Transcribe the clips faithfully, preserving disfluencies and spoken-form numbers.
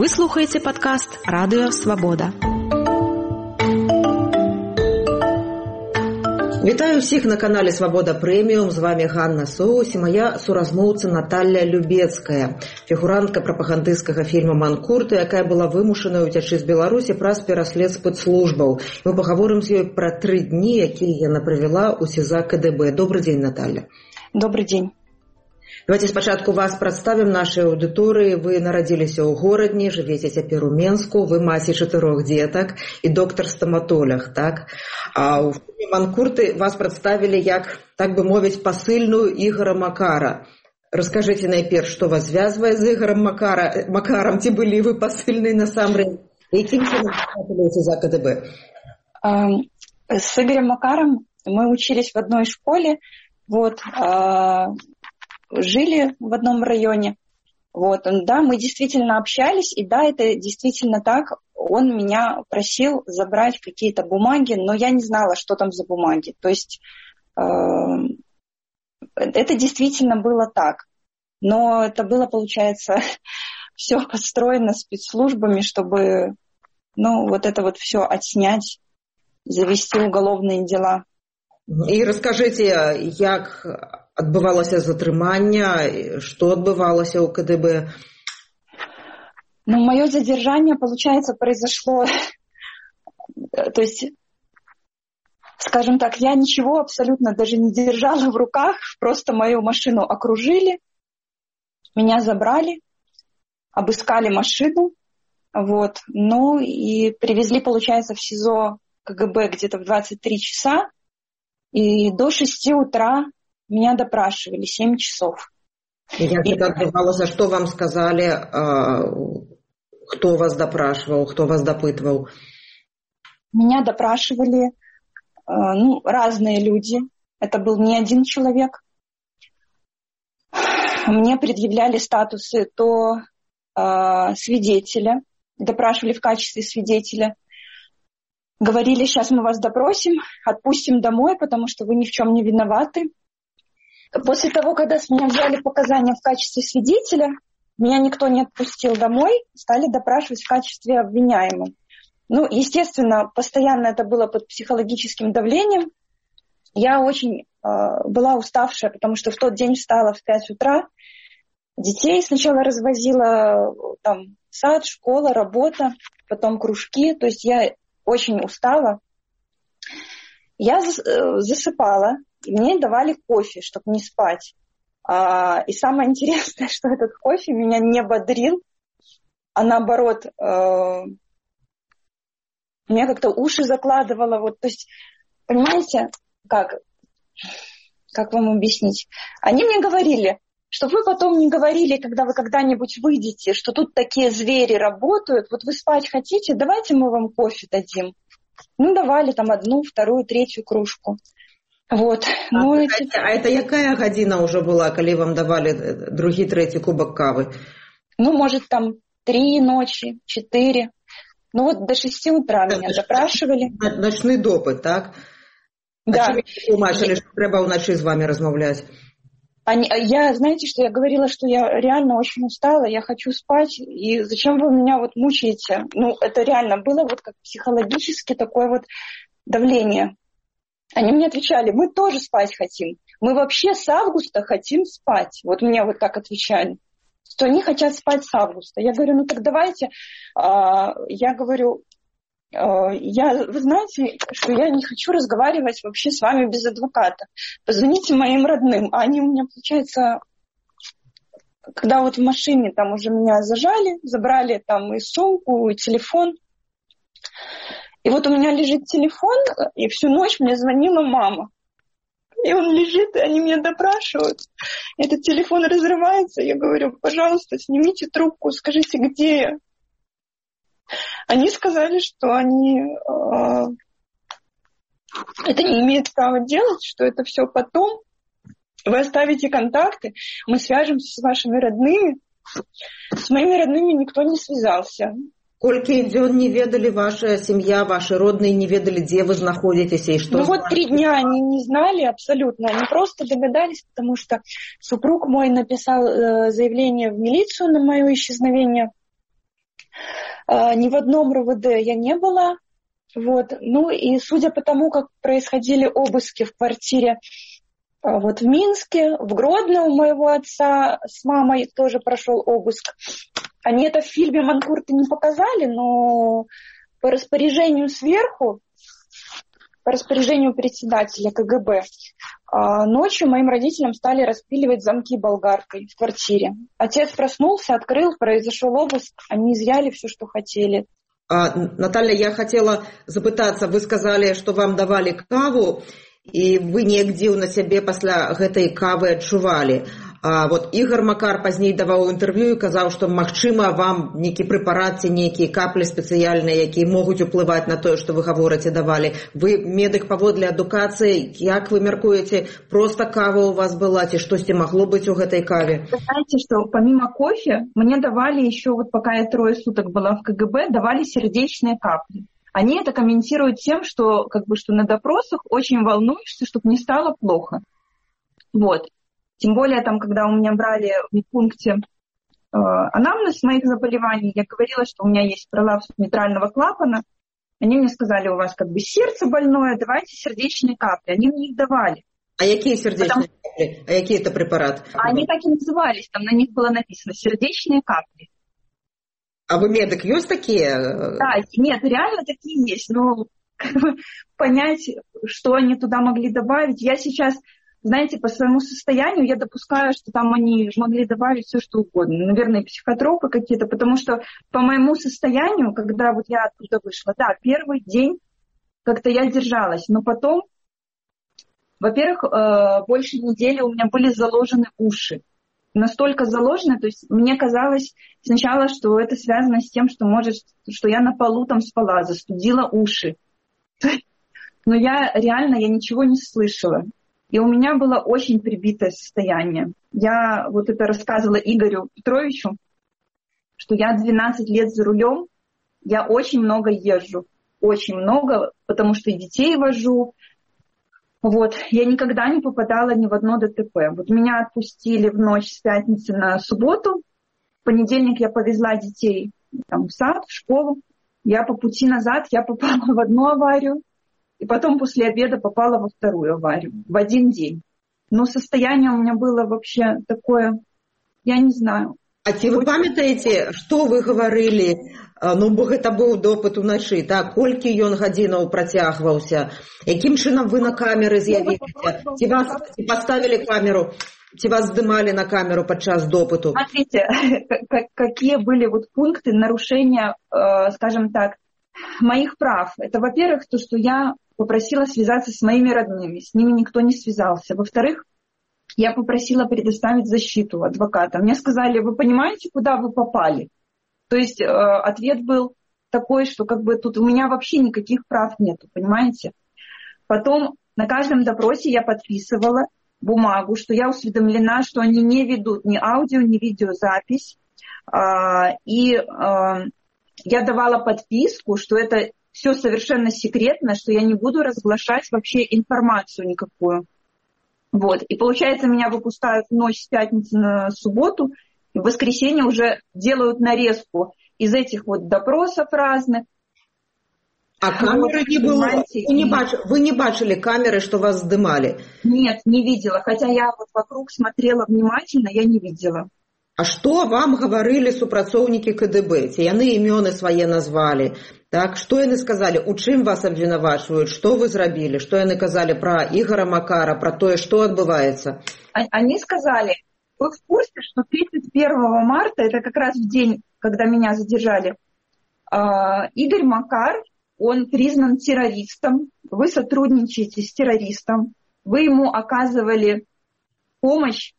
Вы слухаеце падкаст Радыё Свабода. Вітаю ўсіх на канале Свабода Прэміум. З вами Ганна Соус і моя суразмоўца Наталья Любецкая, фігурантка прапагандысцкага фільма «Манкурт», якая была вымушаная ўцячы з Беларусі праз пераслед спецслужбаў. Мы пагаворым з ёй пра тры дні, якія яна правяла ў СІЗА КДБ. Добрый день, Наталья. Добрый день. Давайте спачатку вас прадставім нашай аўдыторыі. Вы нарадзіліся ў горадні, жывеце цяпер у Менску, вы маці чатырох дзетак і доктар-стаматолог, так? А ў фільме «Манкурты» вас прадставілі як, так бы мовіць, пасыльную Ігора Макара. Раскажыце найперш, што вас звязвае з Ігорам Макара, Макарам, ці былі вы пасыльнай насамрэч? Якім чынам трапіліся за КДБ? С Игорем Макаром мы учились в одной школе, вот, жили в одном районе. Вот, да, мы действительно общались, и да, это действительно так. Он меня просил забрать какие-то бумаги, но я не знала, что там за бумаги. То есть э, это действительно было так. Но это было, получается, все построено спецслужбами, чтобы, ну, вот это вот все отснять, завести уголовные дела. І раскажыце, як адбывалася затрыманне, што адбывалася ў КДБ? Ну, мое задержание, получается, произошло... То есть, скажем так, я ничего абсолютно даже не держала в руках, просто мою машину окружили, меня забрали, обыскали машину, вот, ну и привезли, получается, в СИЗО КГБ где-то в двадцать три часа, и до шести утра меня допрашивали, семь часов. Як это адбывалася? Што вам сказали? Кто вас допрашивал, кто вас допытывал? Меня допрашивали ну, разные люди. Это был не один человек. Мне предъявляли статусы то э, свидетеля, допрашивали в качестве свидетеля. Говорили, сейчас мы вас допросим, отпустим домой, потому что вы ни в чем не виноваты. После того, когда с меня взяли показания в качестве свидетеля, меня никто не отпустил домой, стали допрашивать в качестве обвиняемого. Ну, естественно, постоянно это было под психологическим давлением. Я очень э, была уставшая, потому что в тот день встала в пять утра. Детей сначала развозила, там, сад, школа, работа, потом кружки. То есть я очень устала. Я засыпала, и мне давали кофе, чтобы не спать. И самое интересное, что этот кофе меня не бодрил, а наоборот, меня как-то уши закладывало. Вот, то есть, понимаете, как, как вам объяснить? Они мне говорили, что вы потом не говорили, когда вы когда-нибудь выйдете, что тут такие звери работают, вот вы спать хотите, давайте мы вам кофе дадим. Ну, давали там одну, вторую, третью кружку. Вот. А, ну, а, эти... а это якая гадзіна ўжо была, калі вам давали другі, трэці кубок кавы? Ну, может, там три ночи, четыре. Ну, вот до шести утра меня это допрашивали. Ночны допыт, так? Да. А чым тлумачылі, што трэба ўначы з вами размаўляць? Они, я, знаете, что я говорила, что я реально очень устала, я хочу спать, и зачем вы меня вот мучаете? Ну, это реально было вот как психологически такое вот давление. Они мне отвечали, мы тоже спать хотим, мы вообще с августа хотим спать. Вот мне вот так отвечали, что они хотят спать с августа. Я говорю, ну так давайте, а, я говорю, Я, вы знаете, что я не хочу разговаривать вообще с вами без адвоката. Позвоните моим родным. А они у меня, получается, когда вот в машине там уже меня зажали, забрали там и сумку, и телефон. И вот у меня лежит телефон, и всю ночь мне звонила мама. И он лежит, и они меня допрашивают. Этот телефон разрывается. Я говорю, пожалуйста, снимите трубку, скажите, где я. Они сказали, что они э, это не имеют права делать, что это все потом. Вы оставите контакты, мы свяжемся с вашими родными. С моими родными никто не связался. Колькі дзён не ведали ваша семья, ваши родные не ведали, где вы находитесь и что? Ну вот три дня они не знали абсолютно, они просто догадались, потому что супруг мой написал э, заявление в милицию на мое исчезновение. Ни в одном РОВД я не была. Вот. Ну и судя по тому, как происходили обыски в квартире вот в Минске, в Гродно у моего отца с мамой тоже прошел обыск. Они это в фильме «Манкурты» не показали, но по распоряжению сверху, по распоряжению председателя КГБ, ночью моим родителям стали распиливать замки болгаркой в квартире. Отец проснулся, открыл, произошел обыск, они изъяли все, что хотели. А, Наталья, я хотела запытаться, вы сказали, что вам давали каву, и вы негде на себе после этой кавы адчували. А вот Ігор Макар пазней даваў інтэрв'ю і казаў, што магчыма вам нейкі прэпарат ці нейкія каплі спецыяльныя, якія могуць уплываць на тое, што вы гаворыце, давалі. Вы медык паводле адукацыі, як вы мяркуеце, просто кава у вас была, ці штосьці магло быць у гэтай каве? Вы знаете, что помимо кофе мне давали еще, вот пока я трое суток была в КГБ, давали сердечные капли. Они это комментируют тем, что, как бы, что на допросах очень волнуешься, чтобы не стало плохо. Вот. Тем более, там, когда у меня брали в медпункте э, анамнез моих заболеваний, я говорила, что у меня есть пролапс митрального клапана. Они мне сказали, у вас как бы сердце больное, давайте сердечные капли. Они мне их давали. А какие сердечные Потому... капли? А какие это препараты? Они так и назывались, там на них было написано сердечные капли. А вы медик, есть такие? Да, нет, реально такие есть. Но как бы, понять, что они туда могли добавить, я сейчас... Знаете, по своему состоянию я допускаю, что там они могли добавить все, что угодно. Наверное, психотропы какие-то, потому что по моему состоянию, когда вот я оттуда вышла, да, первый день как-то я держалась, но потом, во-первых, больше недели у меня были заложены уши. Настолько заложены, то есть мне казалось сначала, что это связано с тем, что, может, что я на полу там спала, застудила уши. Но я реально, я ничего не слышала. И у меня было очень прибитое состояние. Я вот это рассказывала Игорю Петровичу, что я двенадцать лет за рулем, я очень много езжу. Очень много, потому что и детей вожу. Вот. Я никогда не попадала ни в одно ДТП. Вот меня отпустили в ночь с пятницы на субботу. В понедельник я повезла детей там, в сад, в школу. Я по пути назад, я попала в одну аварию. И потом после обеда попала во вторую аварию. В один день. Но состояние у меня было вообще такое, я не знаю. А ці вы памятаеце, што вы гаварылі? Ну, бо гэта быў допыт уначы, так? Колькі ён гадзінаў працягваўся? Якім чынам вы на камеры з'явіліся? Ці вас ці поставілі камеру? Ці вас здымалі на камеру падчас допыту? Смотрите, какие были вот пункты нарушения, скажем так, моих прав. Это, во-первых, то, что я попросила связаться с моими родными. С ними никто не связался. Во-вторых, я попросила предоставить защиту адвоката. Мне сказали, вы понимаете, куда вы попали? То есть э, ответ был такой, что как бы тут у меня вообще никаких прав нету, понимаете? Потом на каждом допросе я подписывала бумагу, что я усведомлена, что они не ведут ни аудио, ни видеозапись. Э, и э, я давала подписку, что это все совершенно секретно, что я не буду разглашать вообще информацию никакую. Вот. И получается, меня выпускают в ночь с пятницы на субботу, и в воскресенье уже делают нарезку из этих вот допросов разных. А камеры вот, не было? Вы не, бач... Вы не бачили камеры, что вас сдымали? Нет, не видела. Хотя я вот вокруг смотрела внимательно, я не видела. А што вам гаварылі супрацоўнікі КДБ? Ці яны імёны свае назвалі? Так, што яны сказалі? У чым вас абвінавачваюць? Што вы зрабілі? Што яны казалі пра Ігора Макара, пра тое, што адбываецца? Они сказали, вы в курсе, что тридцать первого марта, это как раз в день, когда меня задержали, Игорь Макар, он признан террористом, вы сотрудничаете с террористом, вы ему оказывали помощь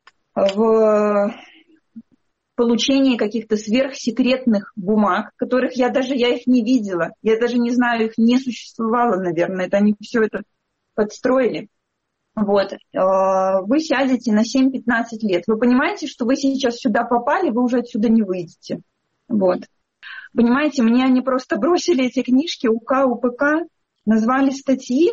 в получении каких-то сверхсекретных бумаг, которых я даже, я их не видела. Я даже не знаю, их не существовало, наверное. Это они все это подстроили. Вот. Вы сядете на семь-пятнадцать лет. Вы понимаете, что вы сейчас сюда попали, вы уже отсюда не выйдете. Вот. Понимаете, мне они просто бросили эти книжки УК, УПК, назвали статьи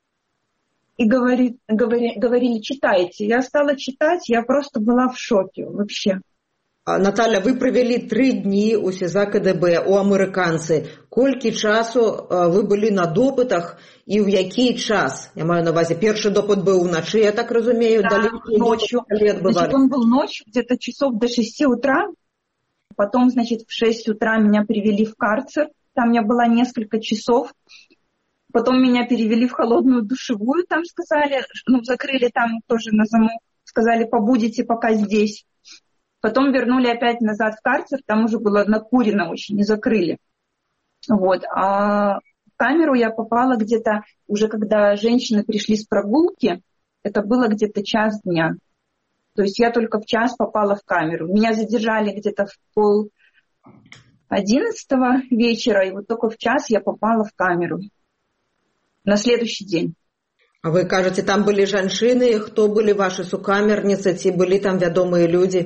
и говори, говори, говорили, читайте. Я стала читать, я просто была в шоке вообще. Наталя, вы провялі тры дні ў СІЗА КДБ у амерыканцы. Колькі часу вы былі на допытах і ў які час? Я маю на увазі, першы допыт быў уначы, я так разумею, да, далее ночью. Значит, он был ночью, где-то часов до шести утра. Потом, значит, в шесть утра меня привели в карцер. Там я была несколько часов. Потом меня перевели в холодную душевую, там сказали, ну, закрыли там тоже на замок. Сказали, побудете пока здесь. Потом вернули опять назад в карцер, там уже было накурено очень, не закрыли. Вот. А в камеру я попала где-то, уже когда женщины пришли с прогулки, это было где-то час дня. То есть я только в час попала в камеру. Меня задержали где-то в пол одиннадцатого вечера, и вот только в час я попала в камеру на следующий день. А вы кажете, там были женщины, кто были ваши сукамерницы, ці были там вядомые люди?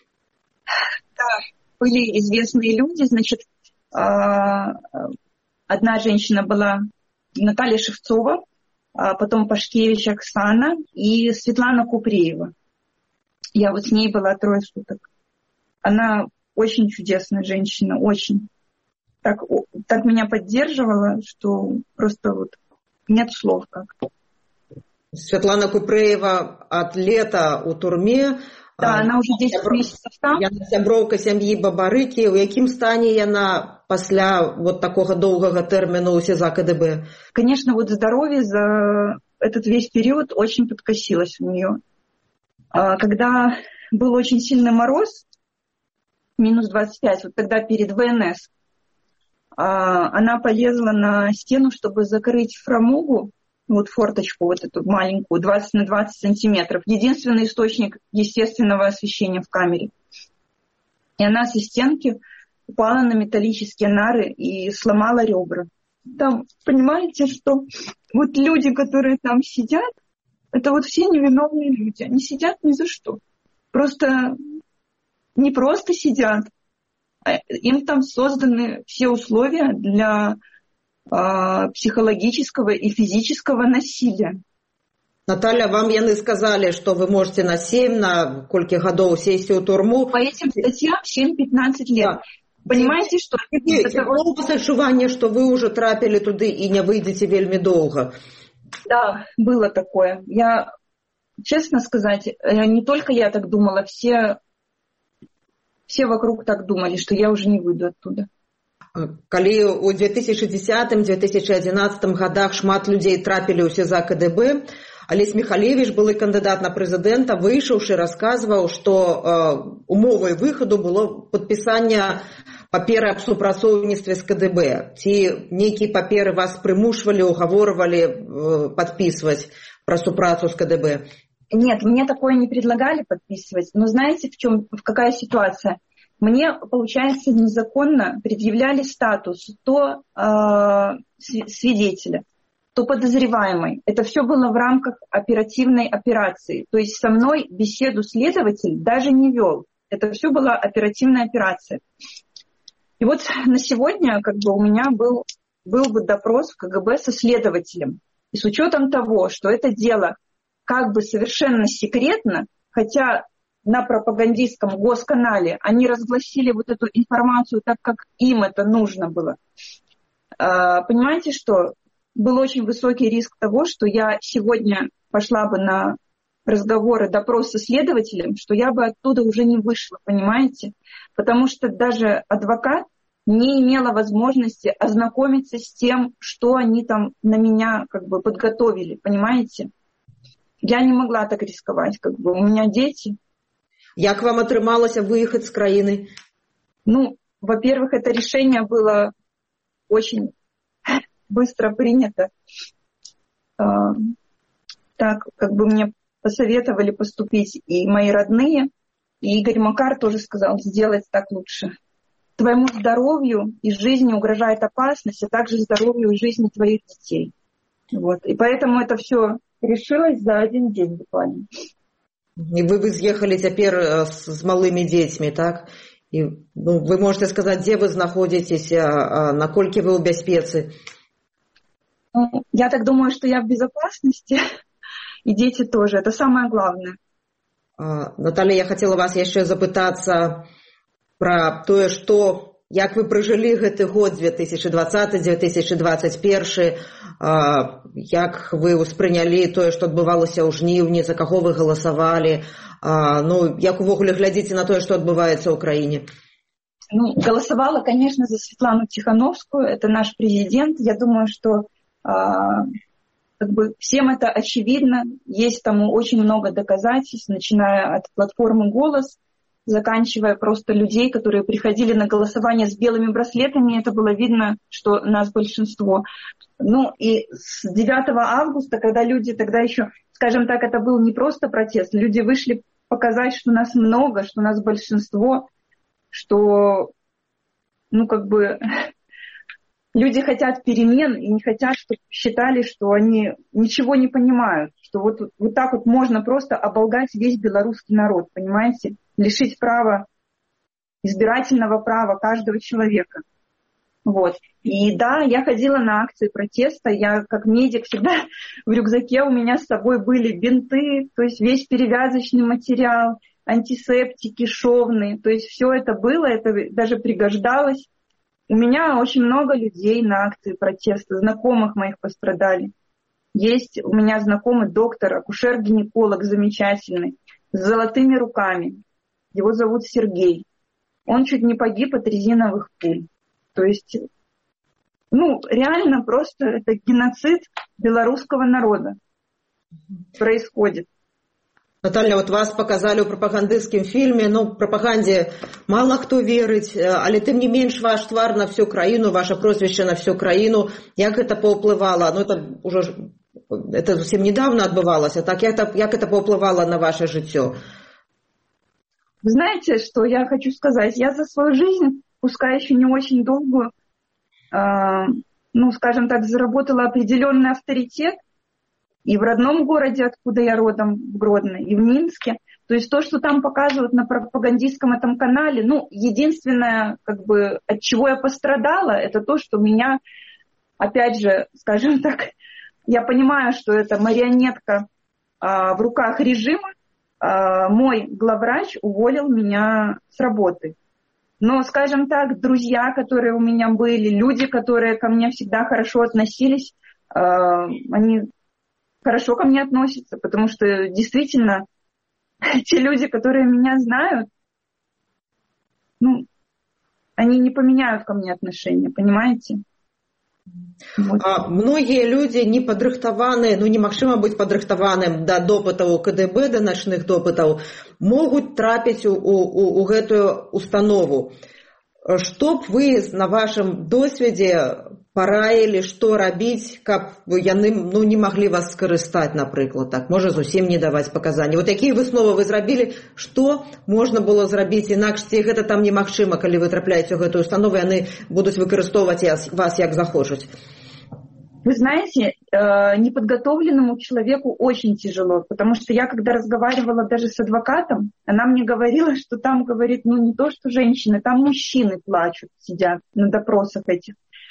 Да, были известные люди, значит, одна женщина была Наталья Шевцова, потом Пашкевич Оксана и Светлана Купреева. Я вот с ней была трое суток. Она очень чудесная женщина, очень. Так, так меня поддерживала, что просто вот нет слов как. Светлана Купреева от лета у турме. Да, она уже десять месяцев там. Яна сяброўка сям'і Бабарыкі. У якім стане яна пасля вот такого долгого термина у СІЗА КДБ? Конечно, вот здоровье за этот весь период очень подкосилось у нее. Когда был очень сильный мороз, минус двадцать пять, вот тогда перед ВНС, она полезла на стену, чтобы закрыть фрамугу, вот форточку вот эту маленькую, двадцать на двадцать сантиметров. Единственный источник естественного освещения в камере. И она со стенки упала на металлические нары и сломала ребра. Там, понимаете, что вот люди, которые там сидят, это вот все невиновные люди. Они сидят ни за что. Просто не просто сидят, а им там созданы все условия для психологического и физического насилия. Наталья, вам яны сказали, что вы можете на семь, на колькі гадоў сесть у турму. По этим статьям семь-пятнадцать лет. Да. Понимаете, что... Было у вас адчуванне, что вы уже трапили туды и не выйдете вельмі долго? Да, было такое. Я, честно сказать, не только я так думала, все, все вокруг так думали, что я уже не выйду оттуда. Калі у две тысячи десятым — две тысячи одиннадцатым годах шмат людзей трапілі ў СІЗА КДБ, Алесь Михалевич, былы кандыдат на прэзідэнта, выйшаўшы, расказваў, што э, умовай выхаду было падпісанне паперы аб супрацоўніцтве з КДБ. Ці нейкія паперы вас прымушвалі, угаворвалі э, падпісваць пра супрацу з КДБ? Нет, мне такое не предлагали подписывать. Но знаете, в чем, в какая ситуация? Мне, получается, незаконно предъявляли статус то э, свидетеля, то подозреваемой. Это все было в рамках оперативной операции. То есть со мной беседу следователь даже не вел. Это все была оперативная операция. И вот на сегодня как бы у меня был, был бы допрос в КГБ со следователем. И с учетом того, что это дело как бы совершенно секретно, хотя на пропагандистском госканале они разгласили вот эту информацию так, как им это нужно было. Понимаете, что был очень высокий риск того, что я сегодня пошла бы на разговоры, допрос со следователем, что я бы оттуда уже не вышла, понимаете? Потому что даже адвокат не имела возможности ознакомиться с тем, что они там на меня как бы подготовили, понимаете? Я не могла так рисковать, как бы у меня дети. Як вам атрымалася выехать с краины? Ну, во-первых, это решение было очень быстро принято. Так, как бы мне посоветовали поступить и мои родные, и Игорь Макар тоже сказал, сделать так лучше. Твоему здоровью и жизни угрожает опасность, а также здоровью и жизни твоих детей. Вот. И поэтому это все решилось за один день буквально. И вы выехали теперь с, с малыми детьми, так? И, ну, вы можете сказать, где вы находитесь, а, а, накольки вы в безопасности? Я так думаю, что я в безопасности, и дети тоже. Это самое главное. А, Наталья, я хотела вас еще запытаться, пра тое, што як вы пражылі гэты год две тысячи двадцаты - две тысячи двадцать первый, як вы ўспрынялі тое, што адбывалася ў жніўні, за каго вы галасавалі, ну, як увогуле глядзіце на тое, што адбываецца ў краіне? Ну, голосовала, конечно, за Светлану Тихановскую, это наш президент. Я думаю, что а, как бы всем это очевидно. Есть тому очень много доказательств, начиная от платформы «Голос», заканчивая просто людей, которые приходили на голосование с белыми браслетами. Это было видно, что нас большинство. Ну и с девятого августа, когда люди тогда еще, скажем так, это был не просто протест, люди вышли показать, что нас много, что нас большинство, что, ну, как бы, люди хотят перемен и не хотят, чтобы считали, что они ничего не понимают, что вот, вот так вот можно просто оболгать весь белорусский народ, понимаете, лишить права, избирательного права каждого человека. Вот. И да, я ходила на акции протеста, я как медик всегда в рюкзаке у меня с собой были бинты, то есть весь перевязочный материал, антисептики, шовные, то есть все это было, это даже пригождалось. У меня очень много людей на акции протеста, знакомых моих пострадали. Есть у меня знакомый доктор, акушер-гинеколог замечательный, с золотыми руками. Его зовут Сергей. Он чуть не погиб от резиновых пуль. То есть, ну, реально просто это геноцид белорусского народа происходит. Наталья, вот вас показали ў прапагандысцкім фільме, ну, прапагандзе мало хто верыць, але тым не менш ваш твар на всю краіну, ваше прозвище на всю краіну, як это паўплывала? Ну, это уже это совсем недавно отбывалось, а так як это, як это паўплывала на ваше жыццё? Вы знаете, что я хочу сказать? Я за свою жизнь, пускай еще не очень долгую, э, ну, скажем так, заработала определенный авторитет, и в родном городе, откуда я родом, в Гродно, и в Минске. То есть то, что там показывают на пропагандистском этом канале, ну, единственное, как бы, от чего я пострадала, это то, что меня, опять же, скажем так, я понимаю, что это марионетка а, в руках режима, а, мой главврач уволил меня с работы. Но, скажем так, друзья, которые у меня были, люди, которые ко мне всегда хорошо относились, а, они хорошо ко мне относятся, потому что действительно те люди, которые меня знают, ну, они не поменяют ко мне отношения, понимаете? Вот. А многие люди не падрыхтаваныя, ну немагчыма быць падрыхтаваным да допытаў КДБ, да начных допытаў, могуць трапіць у, у, у гэтую установу. Што б вы на вашым досведзе параілі, што рабіць, каб яны, ну, не маглі вас скарыстаць, напрыклад, так, можа зусім не даваць паказанні. Вот якія высновы вы зрабілі, што можна было зрабіць інакш, ці гэта там немагчыма, калі вы трапляеце ў гэтую установу, яны будуць выкарыстоўваць вас як захочуць? Вы знаете, неподготовленному человеку очень тяжело, потому что я, когда разговаривала даже с адвокатом, она мне говорила, что там, говорит, ну не то, что женщины, там мужчины плачут, сидят на допросах этих.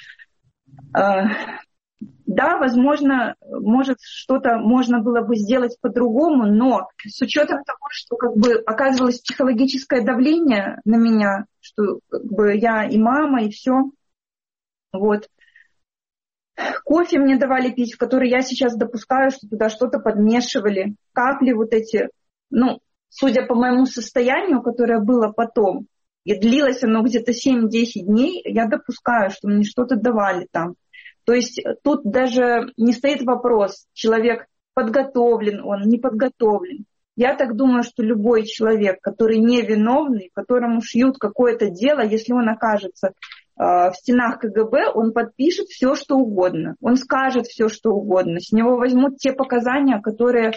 Да, возможно, может, что-то можно было бы сделать по-другому, но с учетом того, что как бы оказывалось психологическое давление на меня, что как бы я и мама, и все, вот. Кофе мне давали пить, в который я сейчас допускаю, что туда что-то подмешивали, капли вот эти, ну, судя по моему состоянию, которое было потом, и длилось оно где-то семь-десять дней, я допускаю, что мне что-то давали там. То есть тут даже не стоит вопрос, человек подготовлен, он не подготовлен. Я так думаю, что любой человек, который невиновный, которому шьют какое-то дело, если он окажется в стенах КГБ, он подпишет все, что угодно. Он скажет все, что угодно. С него возьмут те показания, которые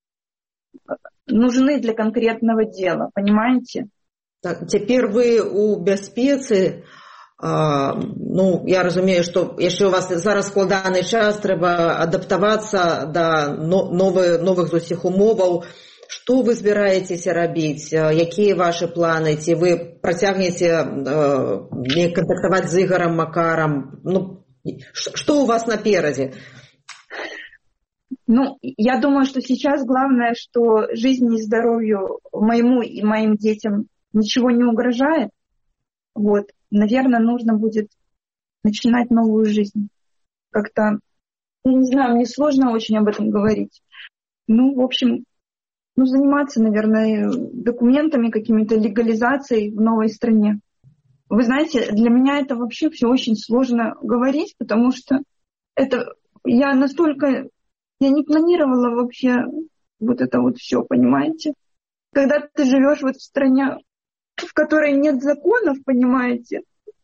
нужны для конкретного дела. Понимаете? Так, теперь вы у бяспецы. А, ну, я разумею, што яшчэ у вас зараз складаны час, трэба адаптавацца да новых, новых зусіх умоваў. Што вы збіраецеся рабіць? Якія вашы планы? Ці вы працягнеце э, кантактаваць з Ігорам Макарам? Ну, што у вас наперадзе? Ну, я думаю, что сейчас главное, что жизни и здоровью моему и моим детям ничего не угрожает. Вот. Наверное, нужно будет начинать новую жизнь. Как-то, я не знаю, мне сложно очень об этом говорить. Ну, в общем, ну, заниматься, наверное, документами, какими-то легализацией в новой стране. Вы знаете, для меня это вообще все очень сложно говорить, потому что это я настолько... Я не планировала вообще вот это вот все, понимаете? Когда ты живешь вот в стране, в которой нет законов, понимаете,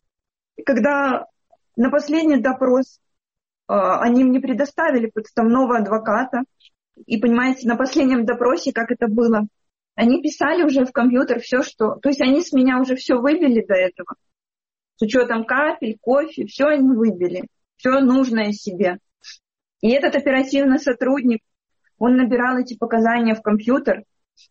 и когда на последний допрос э, они мне предоставили подставного адвоката, и, понимаете, на последнем допросе, как это было, они писали уже в компьютер все, что... То есть они с меня уже все выбили до этого. С учетом капель, кофе, все они выбили. Все нужное себе. И этот оперативный сотрудник, он набирал эти показания в компьютер.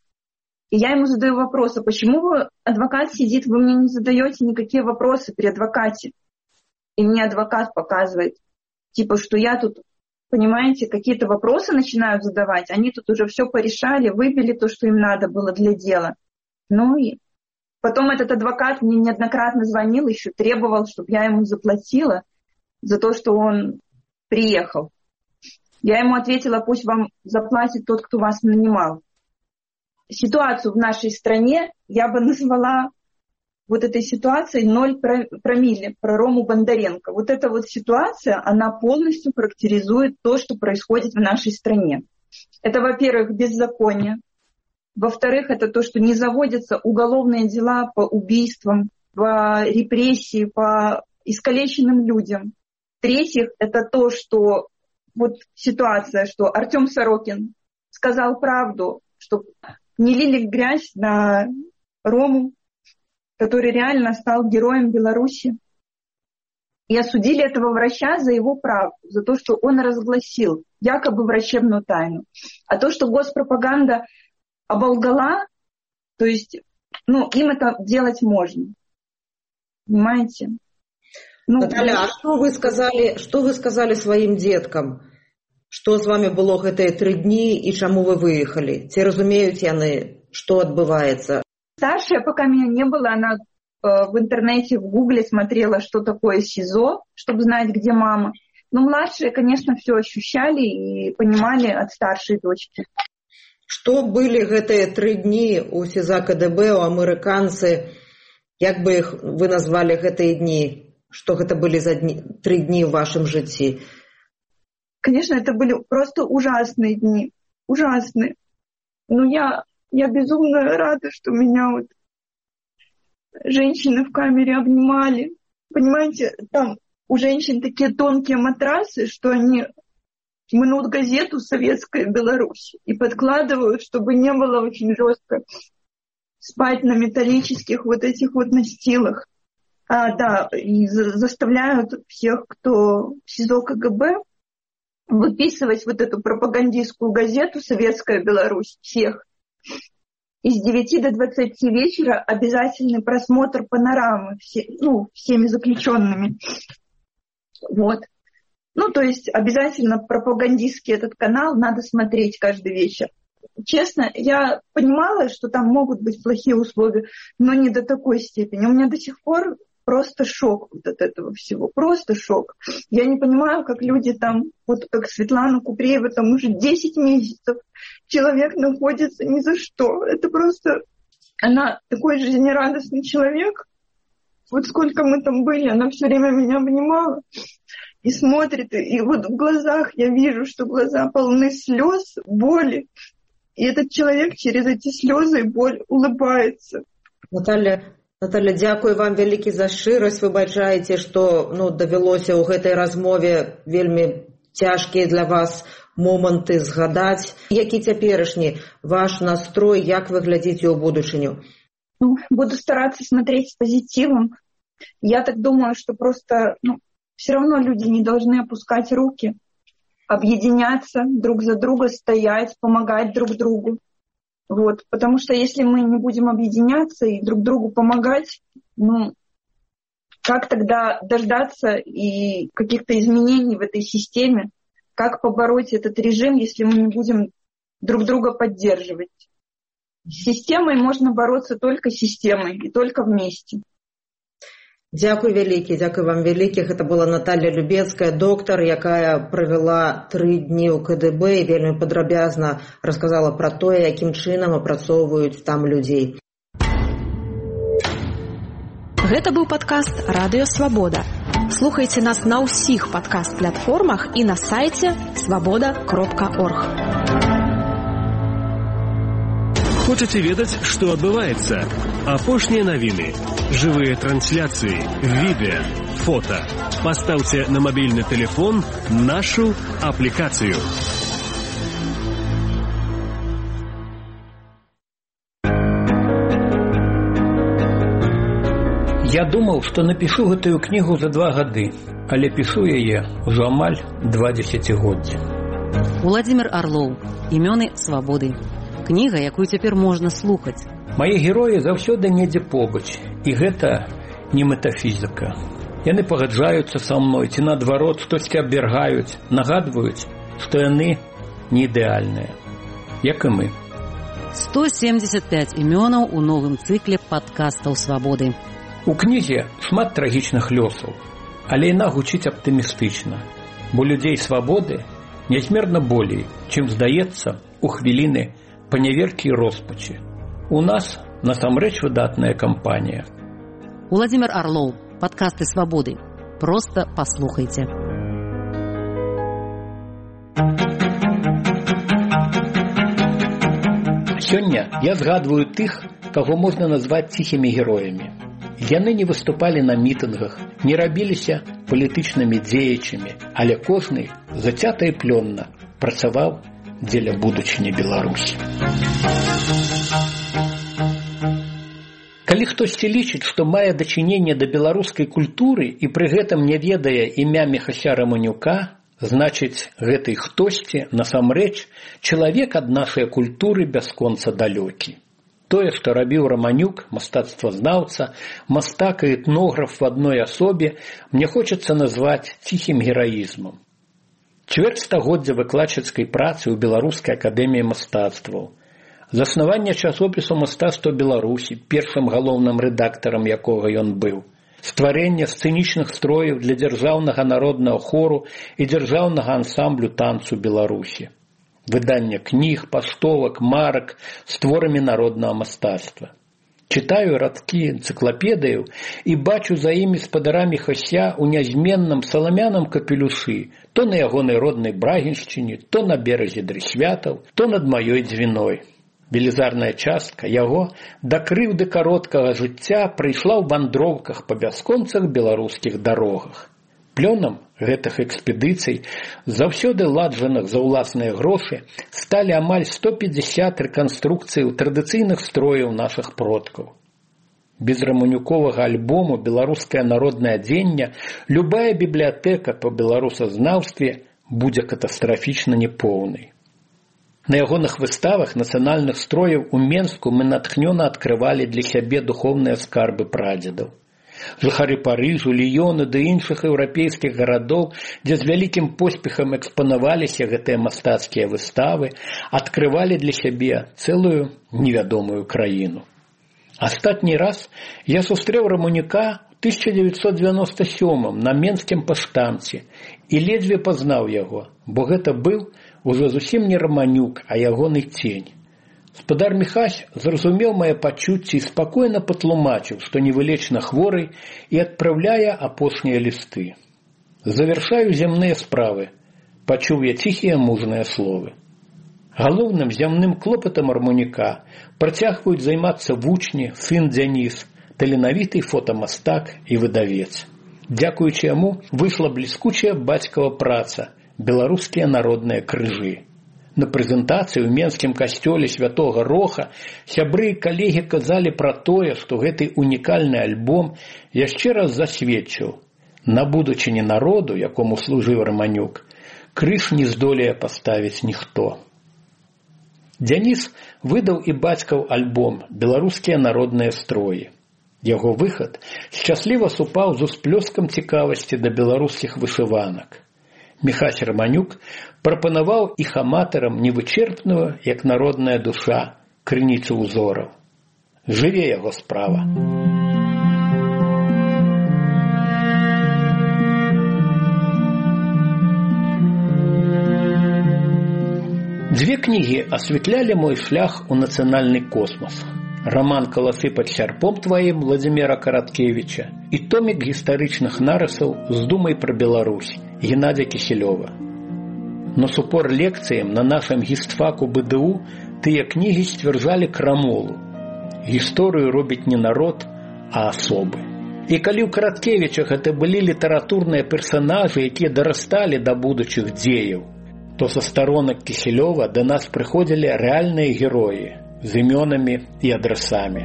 И я ему задаю вопрос, а почему вы, адвокат сидит, вы мне не задаете никакие вопросы при адвокате? И мне адвокат показывает, типа, что я тут, понимаете, какие-то вопросы начинают задавать, они тут уже все порешали, выбили то, что им надо было для дела. Ну и потом этот адвокат мне неоднократно звонил, еще требовал, чтобы я ему заплатила за то, что он приехал. Я ему ответила, пусть вам заплатит тот, кто вас нанимал. Ситуацию в нашей стране я бы назвала вот этой ситуацией ноль промилле про Рому Бондаренко. Вот эта вот ситуация, она полностью характеризует то, что происходит в нашей стране. Это, во-первых, беззаконие. Во-вторых, это то, что не заводятся уголовные дела по убийствам, по репрессии, по искалеченным людям. В-третьих, это то, что вот ситуация, что Артем Сорокин сказал правду, что не лили грязь на Рому, который реально стал героем Беларуси. И осудили этого врача за его правду, за то, что он разгласил якобы врачебную тайну. А то, что госпропаганда оболгала, то есть, ну, им это делать можно. Понимаете? Ну, Наталя, а что вы сказали, что вы сказали своим деткам? Што з вами было гэтыя тры дні і чаму вы выехалі? Ці разумеюць яны, што адбываецца? Старшая, пока меня не было, она э, в интернете, в гугле смотрела, что такое СИЗО, чтобы знать, где мама. Но младшие, конечно, все ощущали и понимали от старшей дочки. Што былі гэтыя тры дні у СІЗА КДБ, у амерыканцы? Як бы іх вы назвалі гэтыя дні? Што гэта былі за дні, тры дні ў вашым жыцці? Конечно, это были просто ужасные дни. Ужасные. Но я, я безумно рада, что меня вот женщины в камере обнимали. Понимаете, там у женщин такие тонкие матрасы, что они мнут газету «Советская Беларусь» и подкладывают, чтобы не было очень жестко спать на металлических вот этих вот настилах. А, да, и за- заставляют всех, кто в СИЗО КГБ, выписывать вот эту пропагандистскую газету «Советская Беларусь» всех. И с девяти до двадцати вечера обязательный просмотр панорамы все, ну, всеми заключенными. Вот. Ну, то есть обязательно пропагандистский этот канал надо смотреть каждый вечер. Честно, я понимала, что там могут быть плохие условия, но не до такой степени. У меня до сих пор просто шок вот от этого всего. Просто шок. Я не понимаю, как люди там, вот как Светлана Купреева, там уже десять месяцев человек находится ни за что. Это просто... Она такой жизнерадостный человек. Вот сколько мы там были, она все время меня обнимала и смотрит. И вот в глазах я вижу, что глаза полны слез, боли. И этот человек через эти слезы и боль улыбается. Наталья, Наталья, дзякуй вам вялікі за шчырасць. Вы бачаеце, што ну, давялося ў гэтай размове вельмі цяжкія для вас моманты згадаць. Які цяперашні ваш настрой, як вы глядзіце ў будучыню? Ну, буду стараться смотреть с позитивом. Я так думаю, что просто ну, все равно люди не должны опускать руки, объединяться друг за друга, стоять, помогать друг другу. Вот. Потому что если мы не будем объединяться и друг другу помогать, ну, как тогда дождаться и каких-то изменений в этой системе? Как побороть этот режим, если мы не будем друг друга поддерживать? С системой можно бороться только системой и только вместе. Дзякуй вялікі, дзякуй вам вялікіх. Гэта была Наталья Любецкая, доктар, якая правяла тры дні ў ка дэ бэ і вельмі падрабязна расказала пра тое, якім чынам апрацоўваюць там людзей. Гэта быў падкаст «Радыё Свабода». Слухайце нас на ўсіх падкаст-платформах і на сайце свабода кропка орг. Хочаце ведаць, што адбываецца? Апошнія навіны, жывыя трансляцыі, відэа, фота. Пастаўце на мабільны тэлефон нашу аплікацыю. Я думаў, што напішу гэтую кнігу за два гады, але пішу яе ўжо амаль два дзесяцігоддзі. Уладзімір Арлоў. Імёны свабоды. Кніга, якую цяпер можна слухаць. Мае героі заўсёды недзе побач, і гэта не метафізіка. Яны пагаджаюцца са мной, ці наадварот штосьці абвяргаюць, нагадваюць, што яны не ідэальныя, як і мы. сто семьдесят пять імёнаў у новым цыкле падкастаў свабоды. У кнізе шмат трагічных лёсаў, але яна гучыць аптымістычна, бо людзей свабоды нязмерна болей, чым здаецца у хвіліны паняверкі і роспачы. У нас насамрэч выдатная кампанія. Уладзімір Арлоў. Падкасты свабоды. Проста паслухайце. Сёння я згадваю тых, каго можна назваць ціхімі героямі. Яны не выступалі на мітынгах, не рабіліся палітычнымі дзеячамі, але кожны зацята і плённа працаваў дзеля будучыні Беларусі. Калі хтосьці лічыць, што мае дачыненне да беларускай культуры і пры гэтым не ведае імя Міхася Раманюка, значыць, гэты хтосьці насамрэч чалавек ад нашай культуры бясконца далёкі. Тое, што рабіў Раманюк, мастацтвазнаўца, мастак і этнограф в адной асобе, мне хочацца назваць ціхім гераізмам. Чвэрць стагоддзя выкладчыцкай працы ў Беларускай акадэміі мастацтваў. Заснаванне часопісу «Мастацтва Беларусі», першым галоўным рэдактарам якога ён быў. Стварэнне сцэнічных строяў для дзяржаўнага народнага хору і дзяржаўнага ансамблю танцу Беларусі. Выданне кніг, паштовак, марак з творамі народнага мастацтва. Чытаю радкі энцыклапедыяў і бачу за імі спадара Міхася ў нязменным саламяным капелюшы, то на ягонай роднай Брагіншчыне, то на беразе Дрысвятаў, то над маёй Дзвіной. Велізарная частка яго да крыўды кароткага жыцця прыйшла ў вандроўках па бясконцах беларускіх дарогах. Плёнам гэтых экспедыцый, заўсёды ладжаных за ўласныя грошы, сталі амаль сто пятьдесят рэканструкцыяў традыцыйных строяў нашых продкаў. Без раманюковага альбому «Беларускае народнае адзенне» любая бібліятэка па беларусазнаўстве будзе катастрафічна непоўнай. На ягоных выставах нацыянальных строяў у Менску мы натхнёна адкрывалі для сябе духоўныя скарбы прадзедаў. Жыхары Парыжу, Ліёна ды іншых еўрапейскіх гарадоў, дзе з вялікім поспехам экспанаваліся гэтыя мастацкія выставы, адкрывалі для сябе цэлую невядомую краіну. Астатні раз я сустрэў Раманюка ў тысяча дзевяцьсот дзевяноста сёмым на Менскім паштамце і ледзьве пазнаў яго, бо гэта быў ужо зусім не Раманюк, а ягоны цень. Спадар Міхась зразумеў мае пачуцці і спакойна патлумачыў, што невылечна хворы, і адпраўляе апошнія лісты. Завяршаю зямныя справы, пачуў я ціхія мужныя словы. Галоўным зямным клопатам Раманюка працягваюць займацца вучні, сын Дзяніс, таленавіты фотамастак і выдавец. Дзякуючы яму выйшла бліскучая бацькава праца «Беларускія народныя крыжы». На прэзентацыі ў Менскім касцёле святога Роха сябры і калегі казалі пра тое, што гэты унікальны альбом яшчэ раз засведчыў: на будучыні народу, якому служыў Раманюк, крыж не здолее паставіць ніхто. Дзяніс выдаў і бацькаў альбом «Беларускія народныя строі». Яго выхад шчасліва супаў з усплёскам цікавасці да беларускіх вышыванак. Міхась Раманюк прапанаваў іх аматарам невычерпную, як народная душа, крыніцу ўзораў. Жыве яго справа. Дзве кнігі асвятлялі мой шлях у нацыянальны космас. Роман «Каласы пад сярпом тваім» Владзіміра Караткевіча і томік гістарычных нарысаў з думай пра Беларусь Геннадзя Кісялёва. На супор лекцыям на нашым гістфаку бэ дэ у тыя кнігі сцвярджалі крамолу. Гісторыю робіць не народ, а асобы. І калі ў Караткевічах гэта былі літаратурныя персанажы, якія дарасталі да будучых дзеяў, то са старонак Кісялёва да нас прыходзілі рэальныя героі з імёнамі і адрасамі.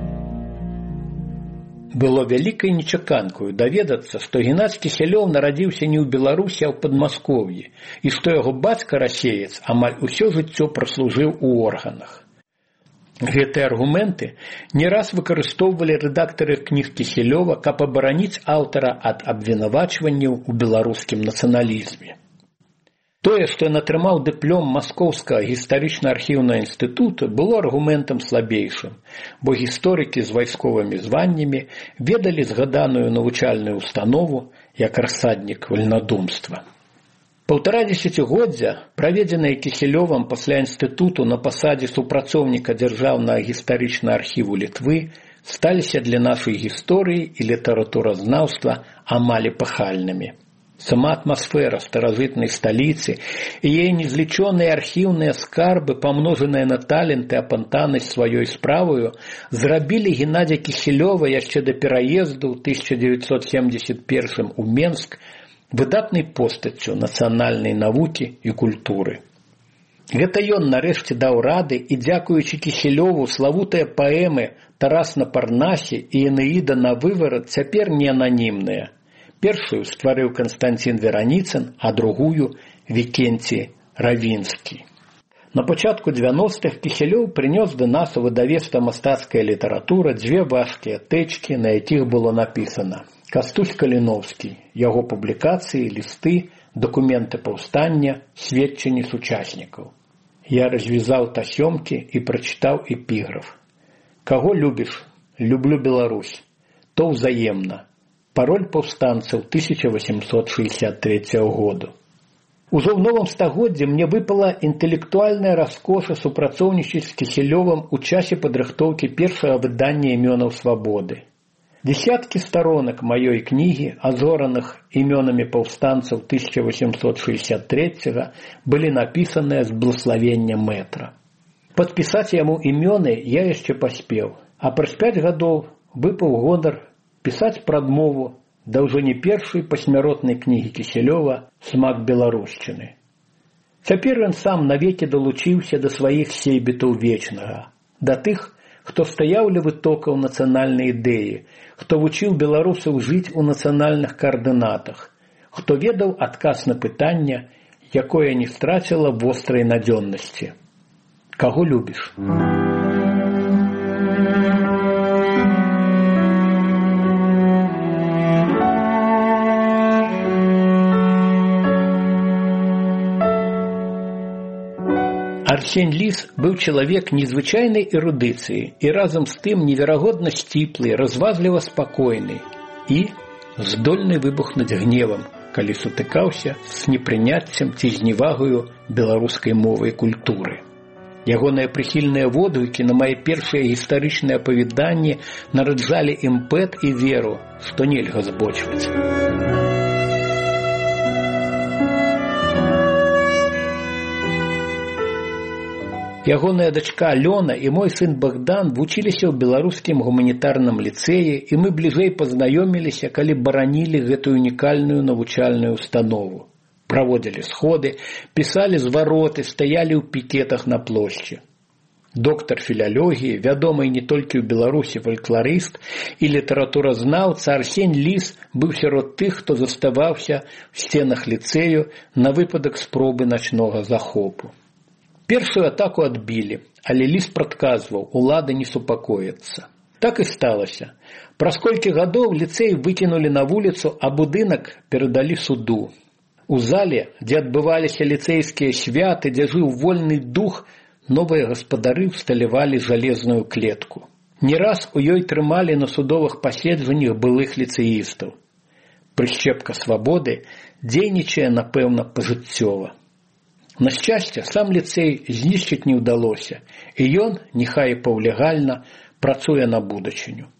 Было вялікай нечаканкаю даведацца, што Геннадзь Кісялёў нарадзіўся не ў Беларусі, а ў Падмасков'і, і што яго бацька расеец амаль усё жыццё праслужыў у органах. Гэтыя аргументы не раз выкарыстоўвалі рэдактары кніг Кісялёва, каб абараніць аўтара ад абвінавачванняў у беларускім нацыяналізме. Тое, што ён атрымаў дыплом Маскоўскага гістарычна-архіўнага інстытута, было аргументам слабейшым, бо гісторыкі з вайсковымі званнямі ведалі згаданую навучальную установу як рассаднік вальнадумства. Паўтара дзесяцігоддзя, праведзеныя Кісялёвам пасля інстытуту на пасадзе супрацоўніка дзяржаўнага гістарычнага архіву Літвы, сталіся для нашай гісторыі і літаратуразнаўства амаль эпахальнымі. Сама атмасфера старажытнай сталіцы і яе незлічоныя архіўныя скарбы, памножаныя на таленты, апантанасць сваёй справаю, зрабілі Геннадзя Кісялёва яшчэ да пераезду ў тысяча дзевяцьсот семдзесят першым у Менск выдатнай постаццю нацыянальнай навукі і культуры. Гэта ён нарэшце даў рады, і дзякуючы Кісялёву славутыя паэмы «Тарас на Парнасе» і «Энеіда на выварат» цяпер не ананімныя. Першую стварыў Канстанцін Вераніцын, а другую – Вікенці Равінскі. На пачатку дзевяностых Кісялёў прынёс да нас у выдавецтва «Мастацкая літаратура» дзве важкія тэчкі, на якіх было напісана «Кастусь Каліновскі», яго публікацыі, лісты, дакументы паўстання, сведчанні сучаснікаў. Я развязаў тасёмкі і прачытаў эпіграф. «Каго любіш? Люблю Беларусь. То ўзаемна. Пароль паўстанцаў тысяча восемьсот шестьдесят третьего году». Ужо ў новым стагоддзі мне выпала інтэлектуальная раскоша супрацоўнічаць з Кісялёвым у часе падрыхтоўкі першага выдання імёнаў свабоды. Десяткі старонак маёй кнігі, азораных імёнамі паўстанцаў тысяча восемьсот шестьдесят третьего, былі напісаныя з благословення мэтра. Падпісаць яму імёны я яшчэ паспеў, а праз пяць гадоў выпаў гонар пісаць прадмову да ўжо не першай пасмяротнай кнігі Кісялёва «Смак беларушчыны». Цяпер ён сам навекі далучыўся да сваіх сейбітаў вечнага, да тых, хто стаяў ля вытокаў нацыянальнай ідэі, хто вучыў беларусаў жыць у нацыянальных каардынатах, хто ведаў адказ на пытанне, якое не страціла вострай надзённасці. Каго любіш? Арсень Ліс быў чалавек незвычайнай эрудыцыі і разам з тым неверагодна сціплы, разважліва спакойны і здольны выбухнуць гневам, калі сутыкаўся з непрыняццем ці зневагаю беларускай мовы і культуры. Ягоныя прыхільныя водгукі на мае першыя гістарычныя апавяданні нараджалі імпэт і веру, што нельга збочваць. Ягоная дачка Алёна і мой сын Богдан вучыліся ў беларускім гуманітарным ліцэі, і мы бліжэй пазнаёміліся, калі баранілі гэтую унікальную навучальную установу. Праводзілі сходы, пісалі звароты, стаялі ў пікетах на плошчы. Доктар філалогіі, вядомы не толькі ў Беларусі фалькларыст і літаратуразнаўца Арсень Ліс быў сярод тых, хто заставаўся ў сценах ліцэю на выпадак спробы начнога захопу. Першую атаку адбілі, але Ліс прадказваў, улада не супакоіцца. Так і сталася. Праз колькі гадоў ліцэй выкінулі на вуліцу, а будынак перадалі суду. У зале, дзе адбываліся ліцэйскія святы, дзе жыў вольны дух, новыя гаспадары ўсталявалі жалезную клетку. Не раз у ёй трымалі на судовых паседжаннях былых ліцэістаў. Прышчэпка свабоды дзейнічае, напэўна, пажыццёва. На шчасце, сам ліцэй знішчыць не ўдалося, і ён, няхай і паўлегальна, працуе на будучыню.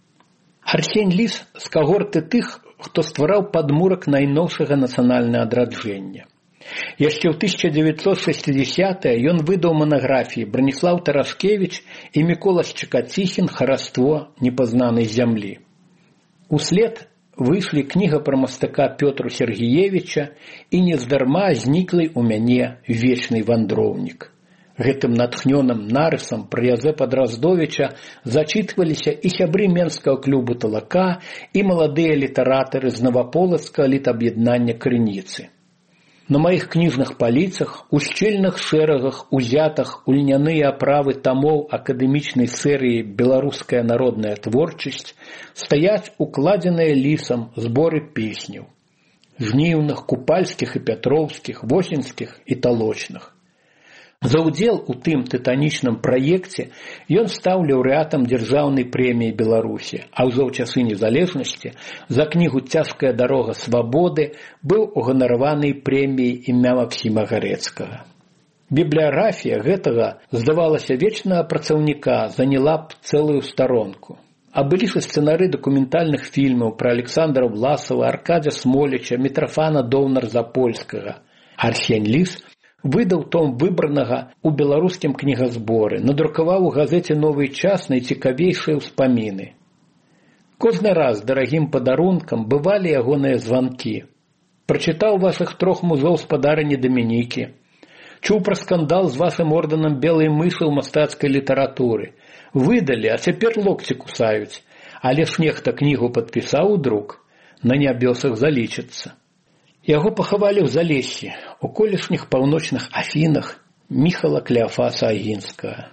Арсень Ліс з кагорты тых, хто ствараў падмурак найноўшага нацыянальнага адраджэння. Яшчэ ў тысяча дзевяцьсот шэсцідзесятыя ён выдаў манаграфіі Браніслаў Тарашкевіч і Мікола Шчакаціхін «Хараство непазнанай зямлі». Услед выйшлі кніга пра мастака Пётру Сергеевіча і нездарма зніклый у мяне вечны вандроўнік. Гэтым натхнёным нарысам пра Язэпа Драздовіча зачытваліся і сябры Менскага клубу «Талака», і маладыя літаратары з Наваполацкага літаб'яднання «Крыніцы». На маіх кніжных паліцах, у шчыльных шэрагах узятах у льняныя аправы тамоў акадэмічнай серыі «Беларуская народная творчасць» стаяць укладзеныя Лісам зборы песняў. Жніўных, купальскіх і пятроўскіх, восеньскіх і талочных. За ўдзел у тым тытанічным праекце ён стаў лаўрэатам дзяржаўнай прэміі Беларусі, а ўжо ў часы незалежнасці за кнігу «Цяжкая дарога свабоды» быў уганараваны прэміяй імя Максіма Гарэцкага. Бібліяграфія гэтага, здавалася, вечнага працаўніка заняла б цэлую старонку. А былі ж сцэнары дакументальных фільмаў пра Александра Власова, Аркадзя Смоліча, Мітрафана Доўнар-Запольскага. Арсень Ліс выдаў том выбранага ў беларускім кнігазборы, надрукаваў у газеце «Новы час» найцікавейшыя ўспаміны. Кожны раз дарагім падарункам бывалі ягоныя званкі. Прачытаў вашых трох музоў спадарыні Дамінікі. Чуў пра скандал з вашым ордэнам белай мышы ў мастацкай літаратуры. Выдалі, а цяпер локці кусаюць. Але ж нехта кнігу падпісаў у друк. На нябёсах залічыцца. Яго пахавалі ў Залессі, у колішніх паўночных Афінах Міхала Клеафаса Агінскага.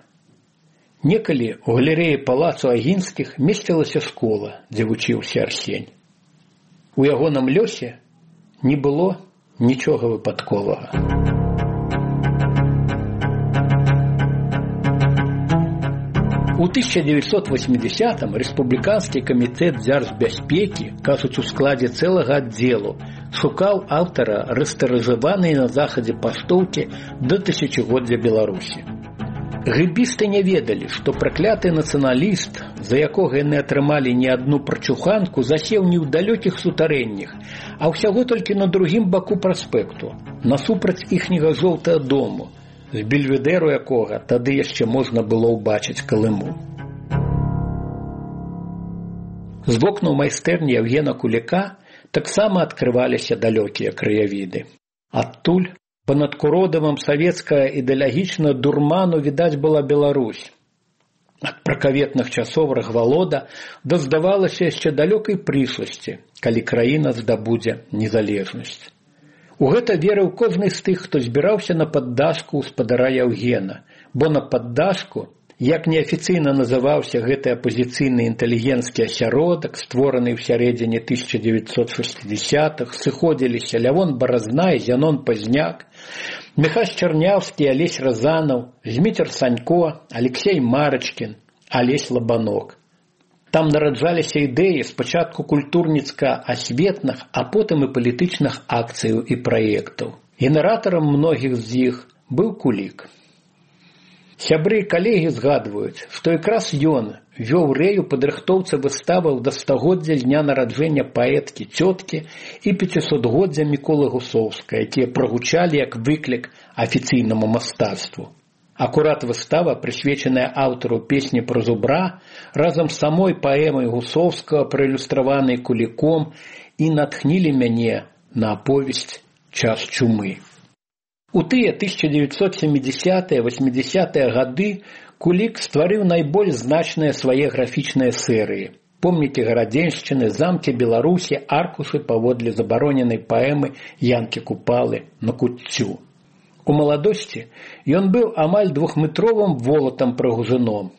Некалі у галерэі палацу Агінскіх месцілася школа, дзе вучыўся Арсень. У ягоным лёсе не было нічога выпадковага. У тысяча дзевяцьсот восьмідзясятым рэспубліканскі камітэт дзяржбяспекі, кажуць, у складзе цэлага аддзелу, шукаў аўтара рэстаражаванай на захадзе паштоўкі да тысячагоддзя Беларусі. Гэбісты не ведалі, што пракляты нацыяналіст, за якога яны атрымалі не адну прачуханку, засеў не ў далёкіх сутарэннях, а ўсяго толькі на другім баку праспекту, насупраць іхняга жоўтага дому, з бельведэру якога тады яшчэ можна было ўбачыць Калыму. З вокнаў майстэрні Евгена Куліка таксама адкрываліся далёкія краявіды. Адтуль, па-над Куродавам савецкага ідэалагічна дурману відаць была Беларусь. Ад пракаветных часоў Рахвалода да здавалася яшчэ далёкай прышласці, калі краіна здабудзе незалежнасць. У гэта верыў кожны з тых, хто збіраўся на паддашку ў спадара Яўгена, бо на паддашку, як неафіцыйна называўся гэты апазіцыйны інтэлігенцкі асяродак, створаны ў сярэдзіне тысяча дзевяцьсот шэсцідзясятых, сыходзіліся Лявон Баразнай, Зянон Пазняк, Міхась Чарняўскі, Алесь Разанаў, Зміцер Санько, Алексей Марачкін, Алесь Лабанок. Там нараджаліся ідэі спачатку культурніцка-асветных, а потым і палітычных акцыяў і праектаў. Генератарам многіх з іх быў Кулік. Сябры і калегі згадваюць, што якраз ён вёў рэю падрыхтоўцы выставаў да стагоддзя з дня нараджэння паэткі цёткі і пяцісотгоддзя Міколы Гусоўска, якія прагучалі як выклік афіцыйнаму мастацтву. Акурат выстава, прысвечаная аўтару песні пра зубра, разам з самой паэмай Гусоўскага, праілюстраванай Куліком, і натхнілі мяне на аповесць «Час чумы». У тыя тысяча дзевяцьсот сямідзясятыя - восьмідзясятыя гады Кулік стварыў найбольш значныя свае графічныя серыі. Помнікі гарадзеншчыны, замкі Беларусі, аркушы паводле забароненай паэмы Янкі Купалы на куццю. У маладосці ён быў амаль двухметровым волатам прагужаном.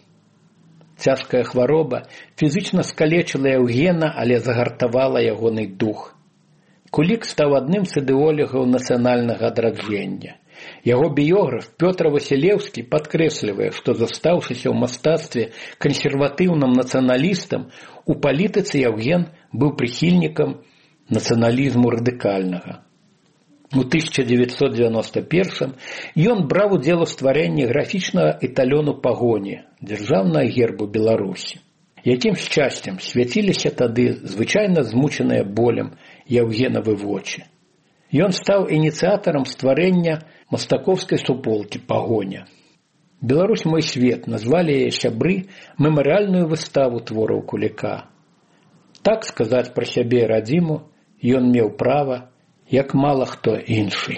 Цяжкая хвароба фізічна скалечыла Яўгена, але загартавала ягоны дух. Кулік стаў адным з ідэолагаў нацыянальнага адраджэння. Яго біёграф Пётр Васілеўскі падкрэслівае, што застаўшыся ў мастацтве кансерватыўным нацыяналістам, у палітыцы Яўген быў прыхільнікам нацыяналізму радыкальнага. У тысяча девятьсот девяносто первом ён браў удзел у стварэнні графічнага эталёну пагоні дзяржаўнага гербу Беларусі. Якім шчасцем свяціліся тады звычайна змучаныя болем Яўгенавы вочы. Ён стаў ініцыятарам стварэння мастакоўскай суполкі «Пагоня». «Беларусь мой свет» назвалі яе сябры мемарыяльную выставу твораў Куліка. Так сказаць пра сябе радзіму ён меў права, як мала хто іншы.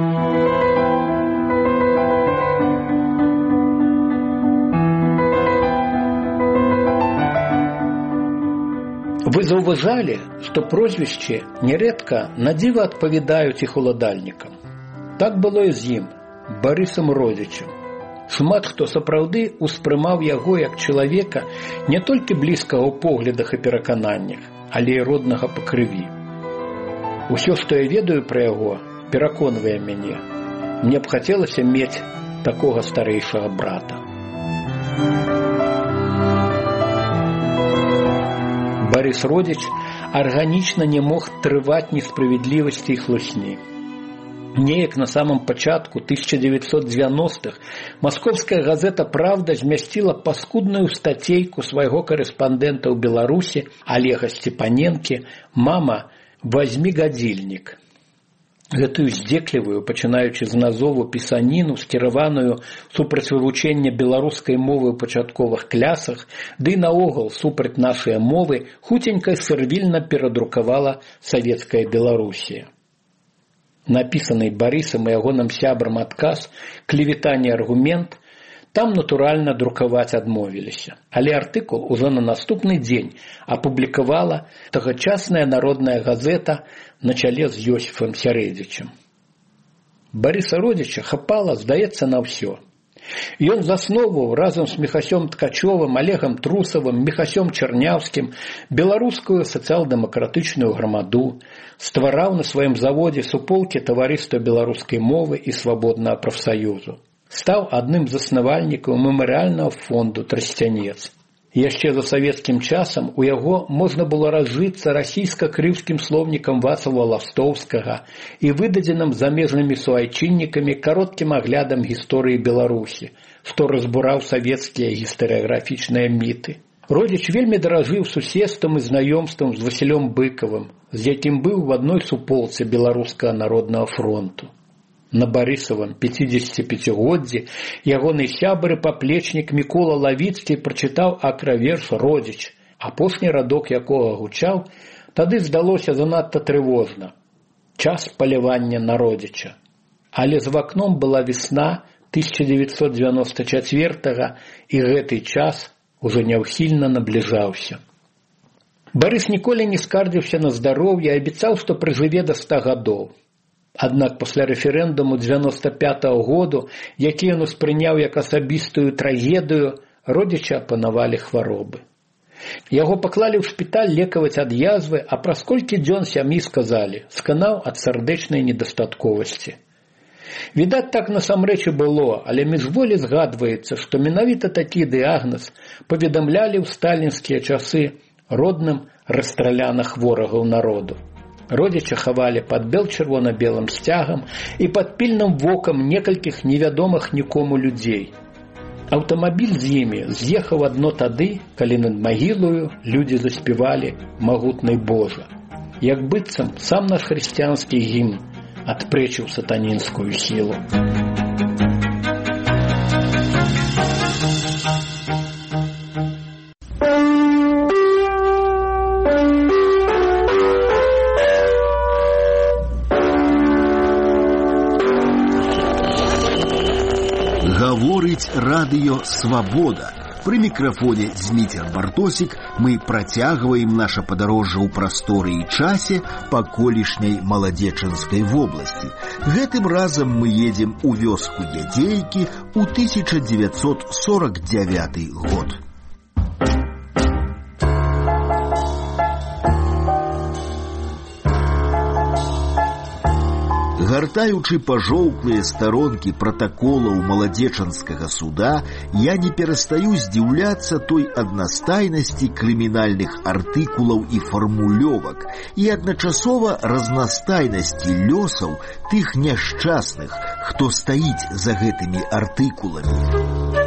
Вы заўважалі, што прозвішчы нярэдка надзіва адпавядаюць іх уладальнікам. Так было і з ім, Барысам Родзічам. Шмат хто сапраўды ўспрымаў яго як чалавека не толькі блізкага ў поглядах і перакананнях, але і роднага па крыві. Усё, што я ведаю пра яго, пераконвае мяне. Мне б хацелася мець такога старэйшага брата. Барыс Родзіч арганічна не мог трываць несправядлівасці і хлусні. Неяк на самом пачатку тысяча девятьсот девяностых маскоўская газета «Правда» змясціла паскудную стацейку свайго корэспандэнта ў Беларусі Олега Степаненкі «Мама, возьми гадзільнік». Гэтую здзеклівую, пачынаючы з назову пісаніну, скіраваную супраць вывучэння беларускай мовы ў пачатковых клясах, ды наогул супраць нашай мовы, хуценька сырвільна перадрукавала савецкая Беларусія. Напісаны Барысам і ягоным сябрам адказ, клеветанне аргумент, там, натуральна, друкаваць адмовіліся. Але артыкул ужо на наступны дзень апублікавала тагачасная народная газета на чале з Ёсіфам Сярэдзічам. Барыса Родзіча хапала, здаецца, на ўсё. Ён засноваў разам з Міхасём Ткачовым, Олегам Трусавым, Міхасём Чарняўскім беларускую сацыял-дэмакратычную грамаду, ствараў на сваім заводзе суполкі таварыства беларускай мовы і свабоднага прафсаюзу. Стаў адным з заснавальнікаў мемарыяльнага фонду «Трасцянец». Яшчэ за савецкім часам у яго можна было разжыцца расійска-крымскім слоўнікам Вацлава Ластоўскага і выдадзеным замежнымі суайчыннікамі кароткім аглядам гісторыі Беларусі, што разбураў савецкія гістарыяграфічныя міты. Родзіч вельмі даражыў суседствам і знаёмствам з Васілём Быкавым, з якім быў в адной суполцы Беларускага народнага фронту. На Барысавым пяцідзесяціпяцігоддзі ягоны сябр і паплечнік Мікола Лавіцкі прачытаў акраверш «Родзіч», апошні радок якога гучаў, тады здалося занадта трывожна. Час палявання на Родзіча. Але з вакном была весна тысяча девятьсот девяносто четвёртого, і гэты час ужо няўхільна набліжаўся. Барыс ніколі не скардзіўся на здароўе і абяцаў, што прыжыве да ста гадоў. Аднак пасля рэферэндуму девяносто пятого году, які ён успрыняў як асабістую трагедыю, Родзіча апанавалі хваробы. Яго паклалі ў шпіталь лекаваць ад язвы, а праз колькі дзён сям'і сказалі, сканаў ад сардэчнай недастатковасці. Відаць, так насамрэч і было, але міжволі згадваецца, што менавіта такі дыягназ паведамлялі ў сталінскія часы родным расстраляных ворагаў народу. Родзіча хавалі пад бел-чырвона-белым сцягам і пад пільным вокам некалькіх невядомых нікому людзей. Аўтамабіль з імі з'ехаў адно тады, калі над магілою людзі заспявалі «Магутны Божа». Як быццам сам наш хрысціянскі гімн адпрэчыў сатанінскую сілу. Гаворыць радыё «Свабода». Пры мікрафоне Зміцер Бартосік мы працягваем наша падарожжа ў прасторы і часе па колішняй Маладзечанскай вобласці. Гэтым разам мы едзем у вёску Ядзейкі ў тысяча девятьсот сорок девятый год. гартаючы пажоўклыя старонкі пратаколаў маладзечанскага суда, я не перастаю здзіўляцца той аднастайнасці крымінальных артыкулаў і фармулёвак і адначасова разнастайнасці лёсаў тых няшчасных, хто стаіць за гэтымі артыкуламі.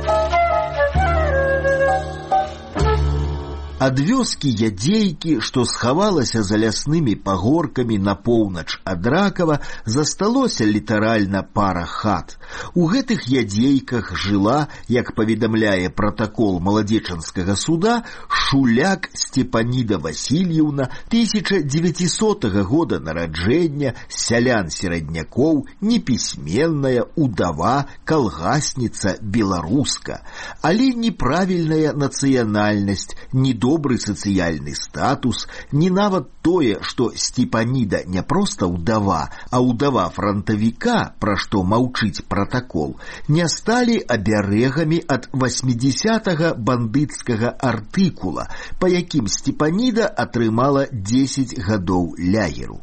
Ад вёскі Ядзейкі, што схавалася за ляснымі пагоркамі на поўнач ад Ракава, засталося літаральна пара хат. У гэтых Ядзейках жыла, як паведамляе пратакол маладзечанскага суда, шуляк Степаніда Васильевна, тысяча дзевяцісотага года нараджэння, сялян-сераднякоў, непісьменная, удава, калгасніца, беларуска. Але неправільная нацыянальнасць, недобрая добрый сацыяльны статус, не нават тое, што Степаніда не проста ўдава, а ўдава франтавіка, пра што маўчыць пратакол, не сталі абярэгамі ад васьмідзесятага бандыцкага артыкула, па якім Степаніда атрымала дзесяць гадоў лагеру.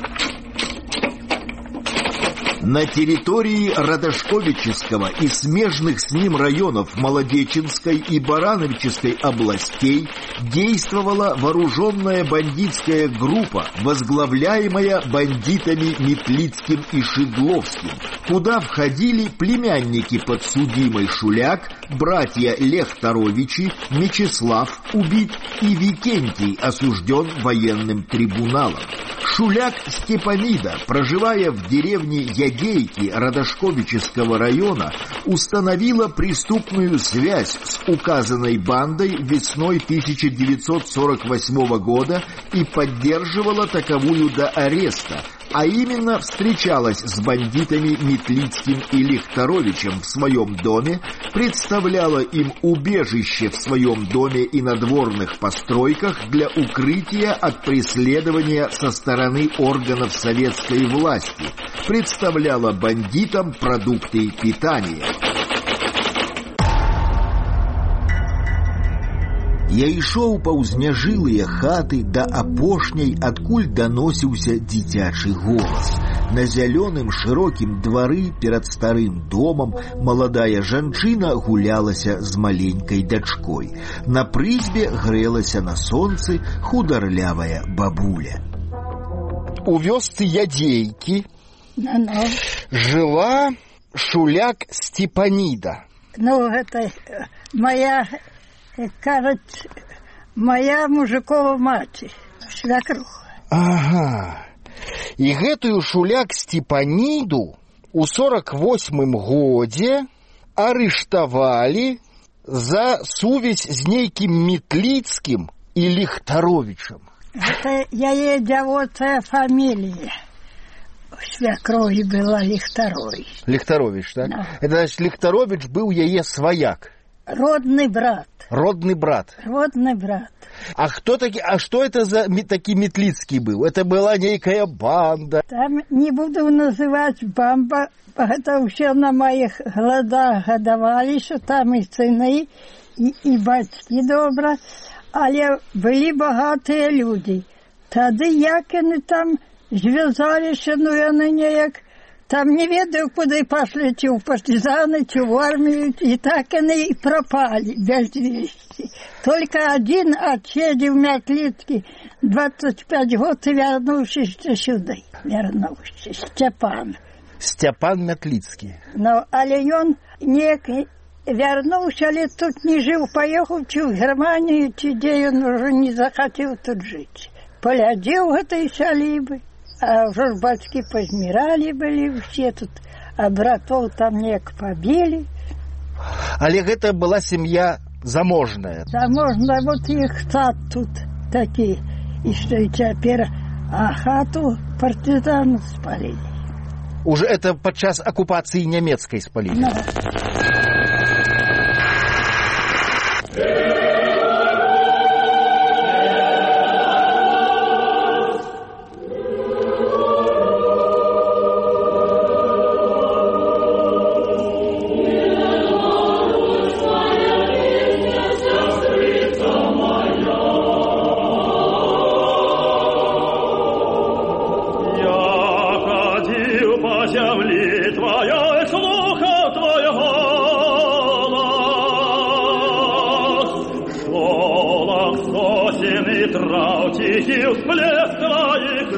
На территории Радошковического и смежных с ним районов Молодеченской и Барановической областей действовала вооруженная бандитская группа, возглавляемая бандитами Метлицким и Шедловским, куда входили племянники подсудимой Шуляк, братья Лехторовичи, Мечислав убит и Викентий осужден военным трибуналом. Шуляк Степанида, проживая в деревне Ядейки Радошковического района, установила преступную связь с указанной бандой весной тысяча девятьсот сорок восьмого года и поддерживала таковую до ареста, а именно встречалась с бандитами Метлицким и Лехторовичем в своем доме, представляла им убежище в своем доме и надворных постройках для укрытия от преследования со стороны органов советской власти, представляла бандитам продукты питания. Я ішоў паўз няжылыя хаты да апошняй, адкуль даносіўся дзіцячы голас. На зялёным шырокім двары перад старым домам маладая жанчына гулялася з маленькай дачкой. На прызбе грэлася на сонцы хударлявая бабуля. У вёсцы Ядейкі жила Шуляк Степаніда. Ну, гэта моя... кажуть, моя мужикова маці, свякруха. Ага. І гэтую Шуляк Степаніду у сорок восьмым годзе арыштавалі за сувязь з нейкім Метлицким і Лехторовичем. Гэта яе дзявоцая фамілія. Свякрові была Лехторович. Лехторович, так? No. Это значит, Лехторович был яе сваяк. Родный брат. Родный брат. Родный брат. А кто таки, а что это за такой Метлицкий был? Это была некая банда. Там не буду называть бамба, это все на моих глазах гадавали, что там и сыны, и, и батьки добра, але были богатые люди. Тады як они там звязалися, ну яны неяк там не ведаю, куды пошли, чи в партизаны, чи в армию, и так они и пропали без вести. Только один отсидел в Метлицке двадцать пять год и вернулся сюда. Вернулся. Степан. Степан Метлицкий. Ну, але он не вернулся, але тут не жил, поехал чи в Германию, чи где он уже не захотел тут жить. Полядел этой сялибы. А уже батьки позмирали были все тут, а братов там нек побили. Але гэта была семья заможная. Заможная, вот их сад тут такие. И что и теперь, а хату партизаны спалили. Уже это подчас оккупации немецкой спалили? Да. браў ціхі ўсплеск тваіх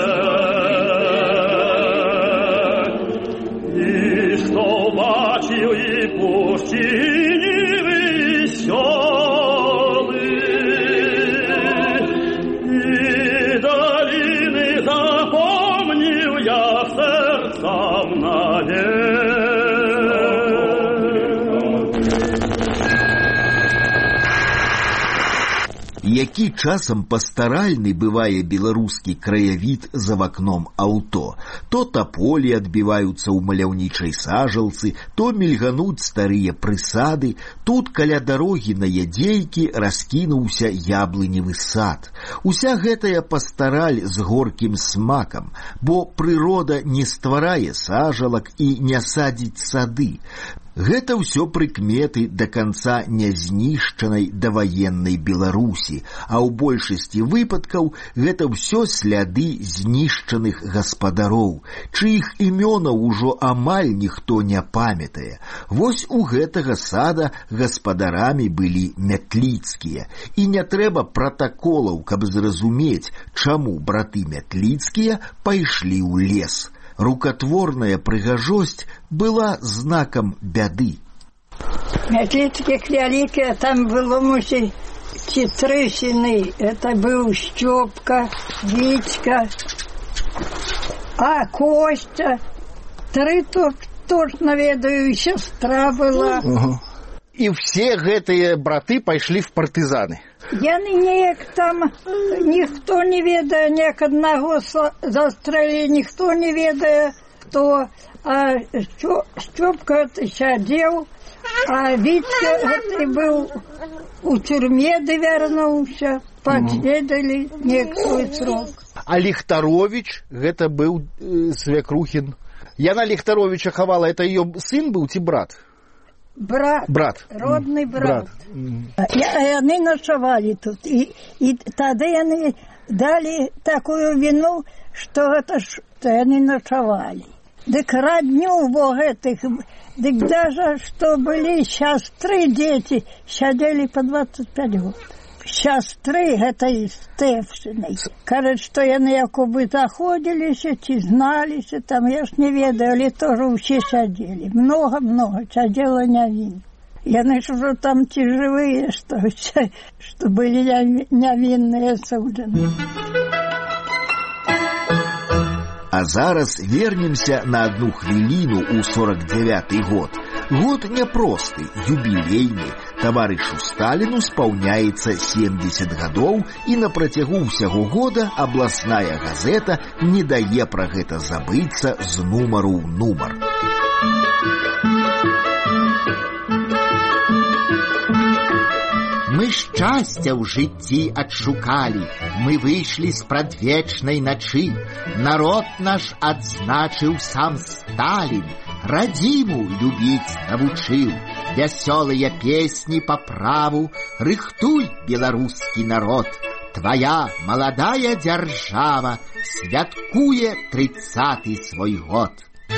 рэк. І што бачыў і пушчыні весёлы, і даліны запомніў я сэрцам навек. Які часам пастаральны бывае беларускі краявід за вакном аўто. То таполі адбіваюцца ў маляўнічай сажалцы, то мільгануць старыя прысады, тут каля дарогі на ядзейкі раскінуўся яблыневы сад. Уся гэтая пастараль з горкім смакам, бо прырода не стварае сажалак і не садзіць сады. Гэта ўсё прыкметы да канца нязнішчанай даваеннай Беларусі, а ў большасці выпадкаў гэта ўсё сляды знішчаных гаспадароў, чыіх імёнаў ужо амаль ніхто не памятае. Вось у гэтага сада гаспадарамі былі мятліцкія. І не трэба пратаколаў, каб зразумець, чаму браты мятліцкія пайшлі ў лес. Рукотворная прыгажосць была знаком бяды. Мятліцкіх вялікія там было, мусіць, ці тры сыны. Это быў Стёпка, Вітька, а Костя. Тры тут точно ведаю, сестра была. Угу. І все гэтыя браты пайшлі в партызаны. Яны неяк там, ніхто не ведае, неяк аднаго застрэлі, ніхто не ведае, хто. А Стёпка сядзеў, а Вітька гэты быў у тюрьме, ды вярнуўся, падседалі неяк свой срок. А Ліхтаровіч, гэта быў э, Свякрухін. Яна Ліхтаровіча хавала, это ее сын быў ці брат? Брат, брат. Родны брат. брат. Яны начавалі тут. І, і тады яны далі такую віну, што гэта ж яны начавалі. Дык радню во гэтых, дык даже што былі сястры дзеці, сядзелі па дваццаць пяць год. Сястры гэтай Стэфчынай. Кажуць, што яны якобы заходзіліся, ці зналіся, там я ж не ведаю, але тоже ўсе сядзелі. Много-много сядзела нявін. Яны ж ужо там ці жывыя, што, што былі нявінныя суджаны. А зараз вернемся на одну хвіліну ў сорок дзевяты год. Год няпросты, юбілейны. Таварышу Сталіну спаўняецца семьдесят гадоў, і на працягу ўсяго года абласная газета не дае пра гэта забыцца з нумару ў нумар. Мы шчасця ў жыцці адшукалі, мы выйшлі з прадвечнай начы. Народ наш адзначыў сам Сталін, радзіму любіць навучыў. Вясёлыя песні па праву, рыхтуй, беларускі народ. Твая маладая дзяржава святкуе трыццаты свой год.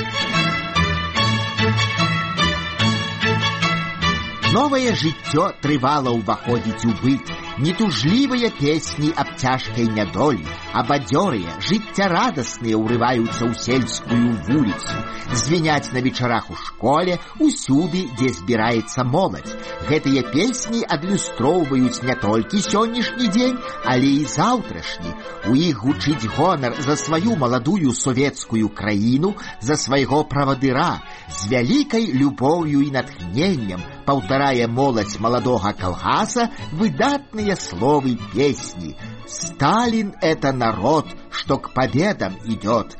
Новае жыццё трывала ўваходзіць у быт. Нетужлівыя песні аб цяжкай нядолі, а бадзёрыя, жыццярадасныя ўрываюцца ў сельскую вуліцу. Звіняць на вечарах у школе, усюды, дзе збіраецца моладзь. Гэтыя песні адлюстроўваюць не толькі сённяшні дзень, але і заўтрашні. У іх гучыць гонар за сваю маладую савецкую краіну, за свайго правадыра. З вялікай любоўю і натхненнем паўтарае моладзь маладога калгаса выдатныя словы песни. Сталин — это народ, что к победам идет.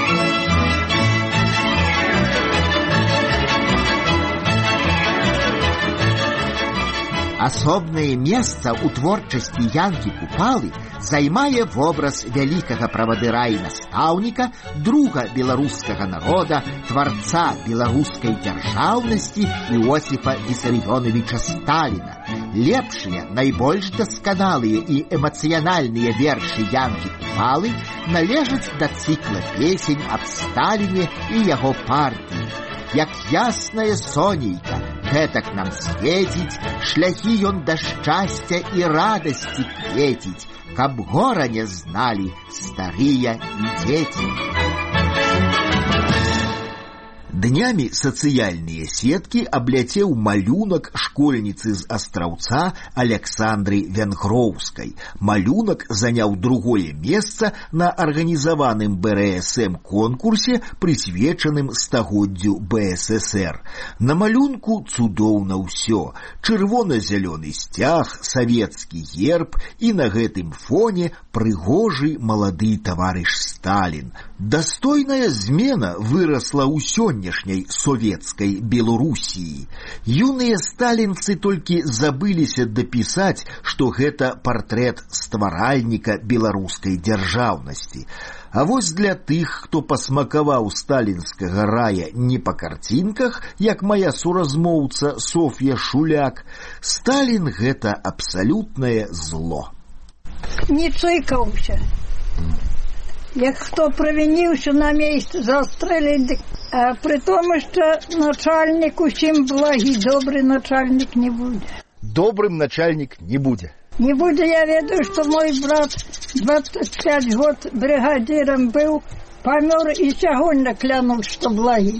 Асобнае месца ў творчасці Янкі Купалы займае вобраз вялікага правадыра і настаўніка, друга беларускага народа, тварца беларускай дзяржаўнасці Іосіфа Вісарыёновіча Сталіна. Лепшыя, найбольш дасканалыя і эмацыянальныя вершы Янкі Купалы належаць да цыкла песень аб Сталіне і яго партыі. Як яснае сонейка, гэтак нам свеціць, шляхі ён да шчасця і радасці кветіць, каб гора не зналі старыя і дзеці. Днямі сацыяльныя сеткі абляцеў малюнак школьніцы з Астраўца Аляксандры Венгроўскай. Малюнак заняў другое месца на арганізаваным бэ рэ эс эм конкурсе, прысвечаным стагоддзю бэ эс эс эр. На малюнку цудоўна ўсё. Чырвона-зялёны сцяг, савецкі герб і на гэтым фоне прыгожы малады таварыш Сталін. Дастойная змена вырасла ў сённяшняй советскай Беларусіі. Юныя сталінцы толькі забыліся дапісаць, што гэта партрэт стваральніка беларускай дзяржаўнасці. А вось для тых, хто пасмакаваў сталінскага рая не па карцінках, як моя суразмоўца Соф'я Шуляк, Сталін – гэта абсалютнае зло. Не цыкаўся. Як хто правініўся на месцы, застрэліць, а при тому, що начальник усім благий, добрий начальник не буде. Добрым начальник не буде. Не буде, я ведаю, что мой брат двадцать пять год бригадиром был, помер и сягоння клянул, что благий.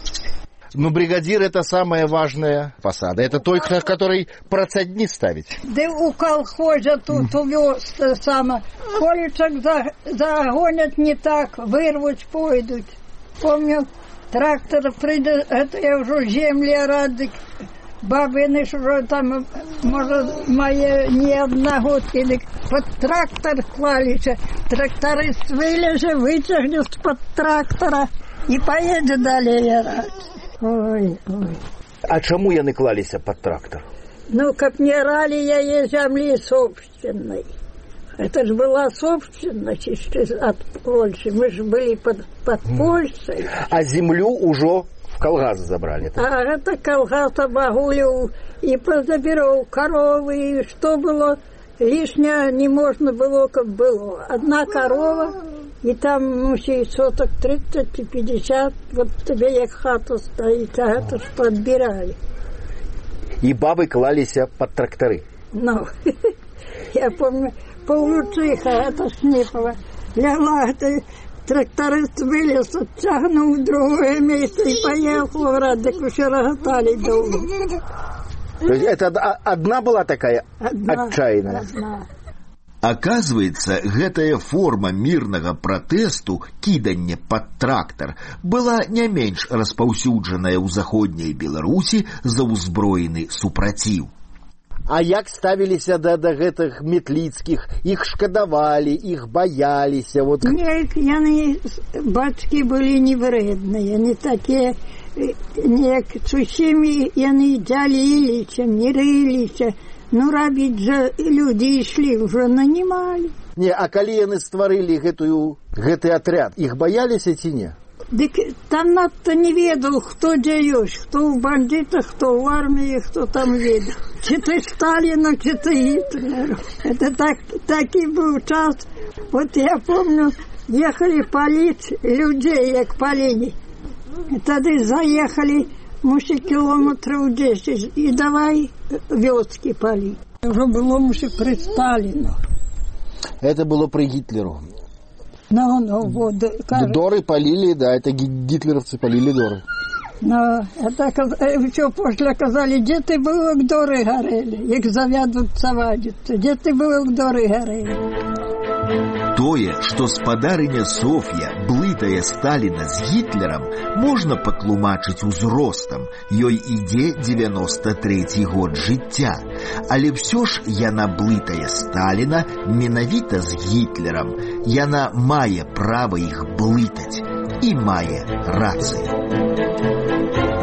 Ну, бригадир — это самая важная посада. Это той, который процентни ставить. Да у колхоза тут увез то самое. Колючек загонят не так, вырвать пойдут. Помню, трактор прийде, это я уже земля рады. Бабины, что там, может, мои не одного, или под трактор клались. Тракторист вылезет, вытягнет под трактора и поедет далее рад. Ой, ой. А чему яны клаліся под трактор? Ну, как не рали я земли собственной. Это же была собственность от Польши. Мы же были под, под Польшей. А землю уже в колгас забрали. Так? А это колгас обогулил и позабирал коровы. И что было лишнее, не можно было, как было. Одна корова. И там мусить соток тридцать и пятьдесят, вот тебе як хата стоит, а это ж подбирали. И бабы клалися под тракторы? Ну, я помню, получиха, это ж не было. Лягла, тракторист вылез, оттягнул в другое место и поехал в Радик, еще роготали долго. То есть это одна была такая одна, отчаянная? Одна. Оказывается, гэтая форма мирнага пратэсту, кіданне пад трактар, была не менш распаўсюджаная ў заходняй Беларусі за ўзброены супраціў. А як ставіліся да, да гэтых метліцкіх? Іх шкадавалі, іх баяліся? Вот... Неяк яны, бацькі былі невредныя, не такія, неяк сусімі яны дзяліліся, мірыліся. Ну, рабіць жа людзі ішлі, ўжо нанималі. Не, а калі яны стварылі гэтую, гэты атряд, іх баяліся ці не? Дык там надто не ведаў, хто дзе ёсць, хто ў бандитах, хто ў арміі, хто там ведаў. Чи ты Сталіна, чи ты Гітлера. Это так, такі быў час. Вот я помню, ехали паліць людзей, як палілі. Тады заехали, мусить километров десять, и давай вёски палить. Уже было, мусить, при Сталину. Это было при Гитлеру. Ну, ну, вот. Кажется, доры полили, да, это гитлеровцы полили доры. Ну, это все после казали, где ты был, как доры горели, як завядутся, вадятся, где ты был, как доры горели. Тое, што спадарыня Соф'я блытае Сталіна з Гітлерам, можна патлумачыць узростам. Ёй ідзе дзевяноста трэці год жыцця. Але ўсё ж яна блытае Сталіна менавіта з Гітлерам. Яна мае права іх блытаць і мае рацыю.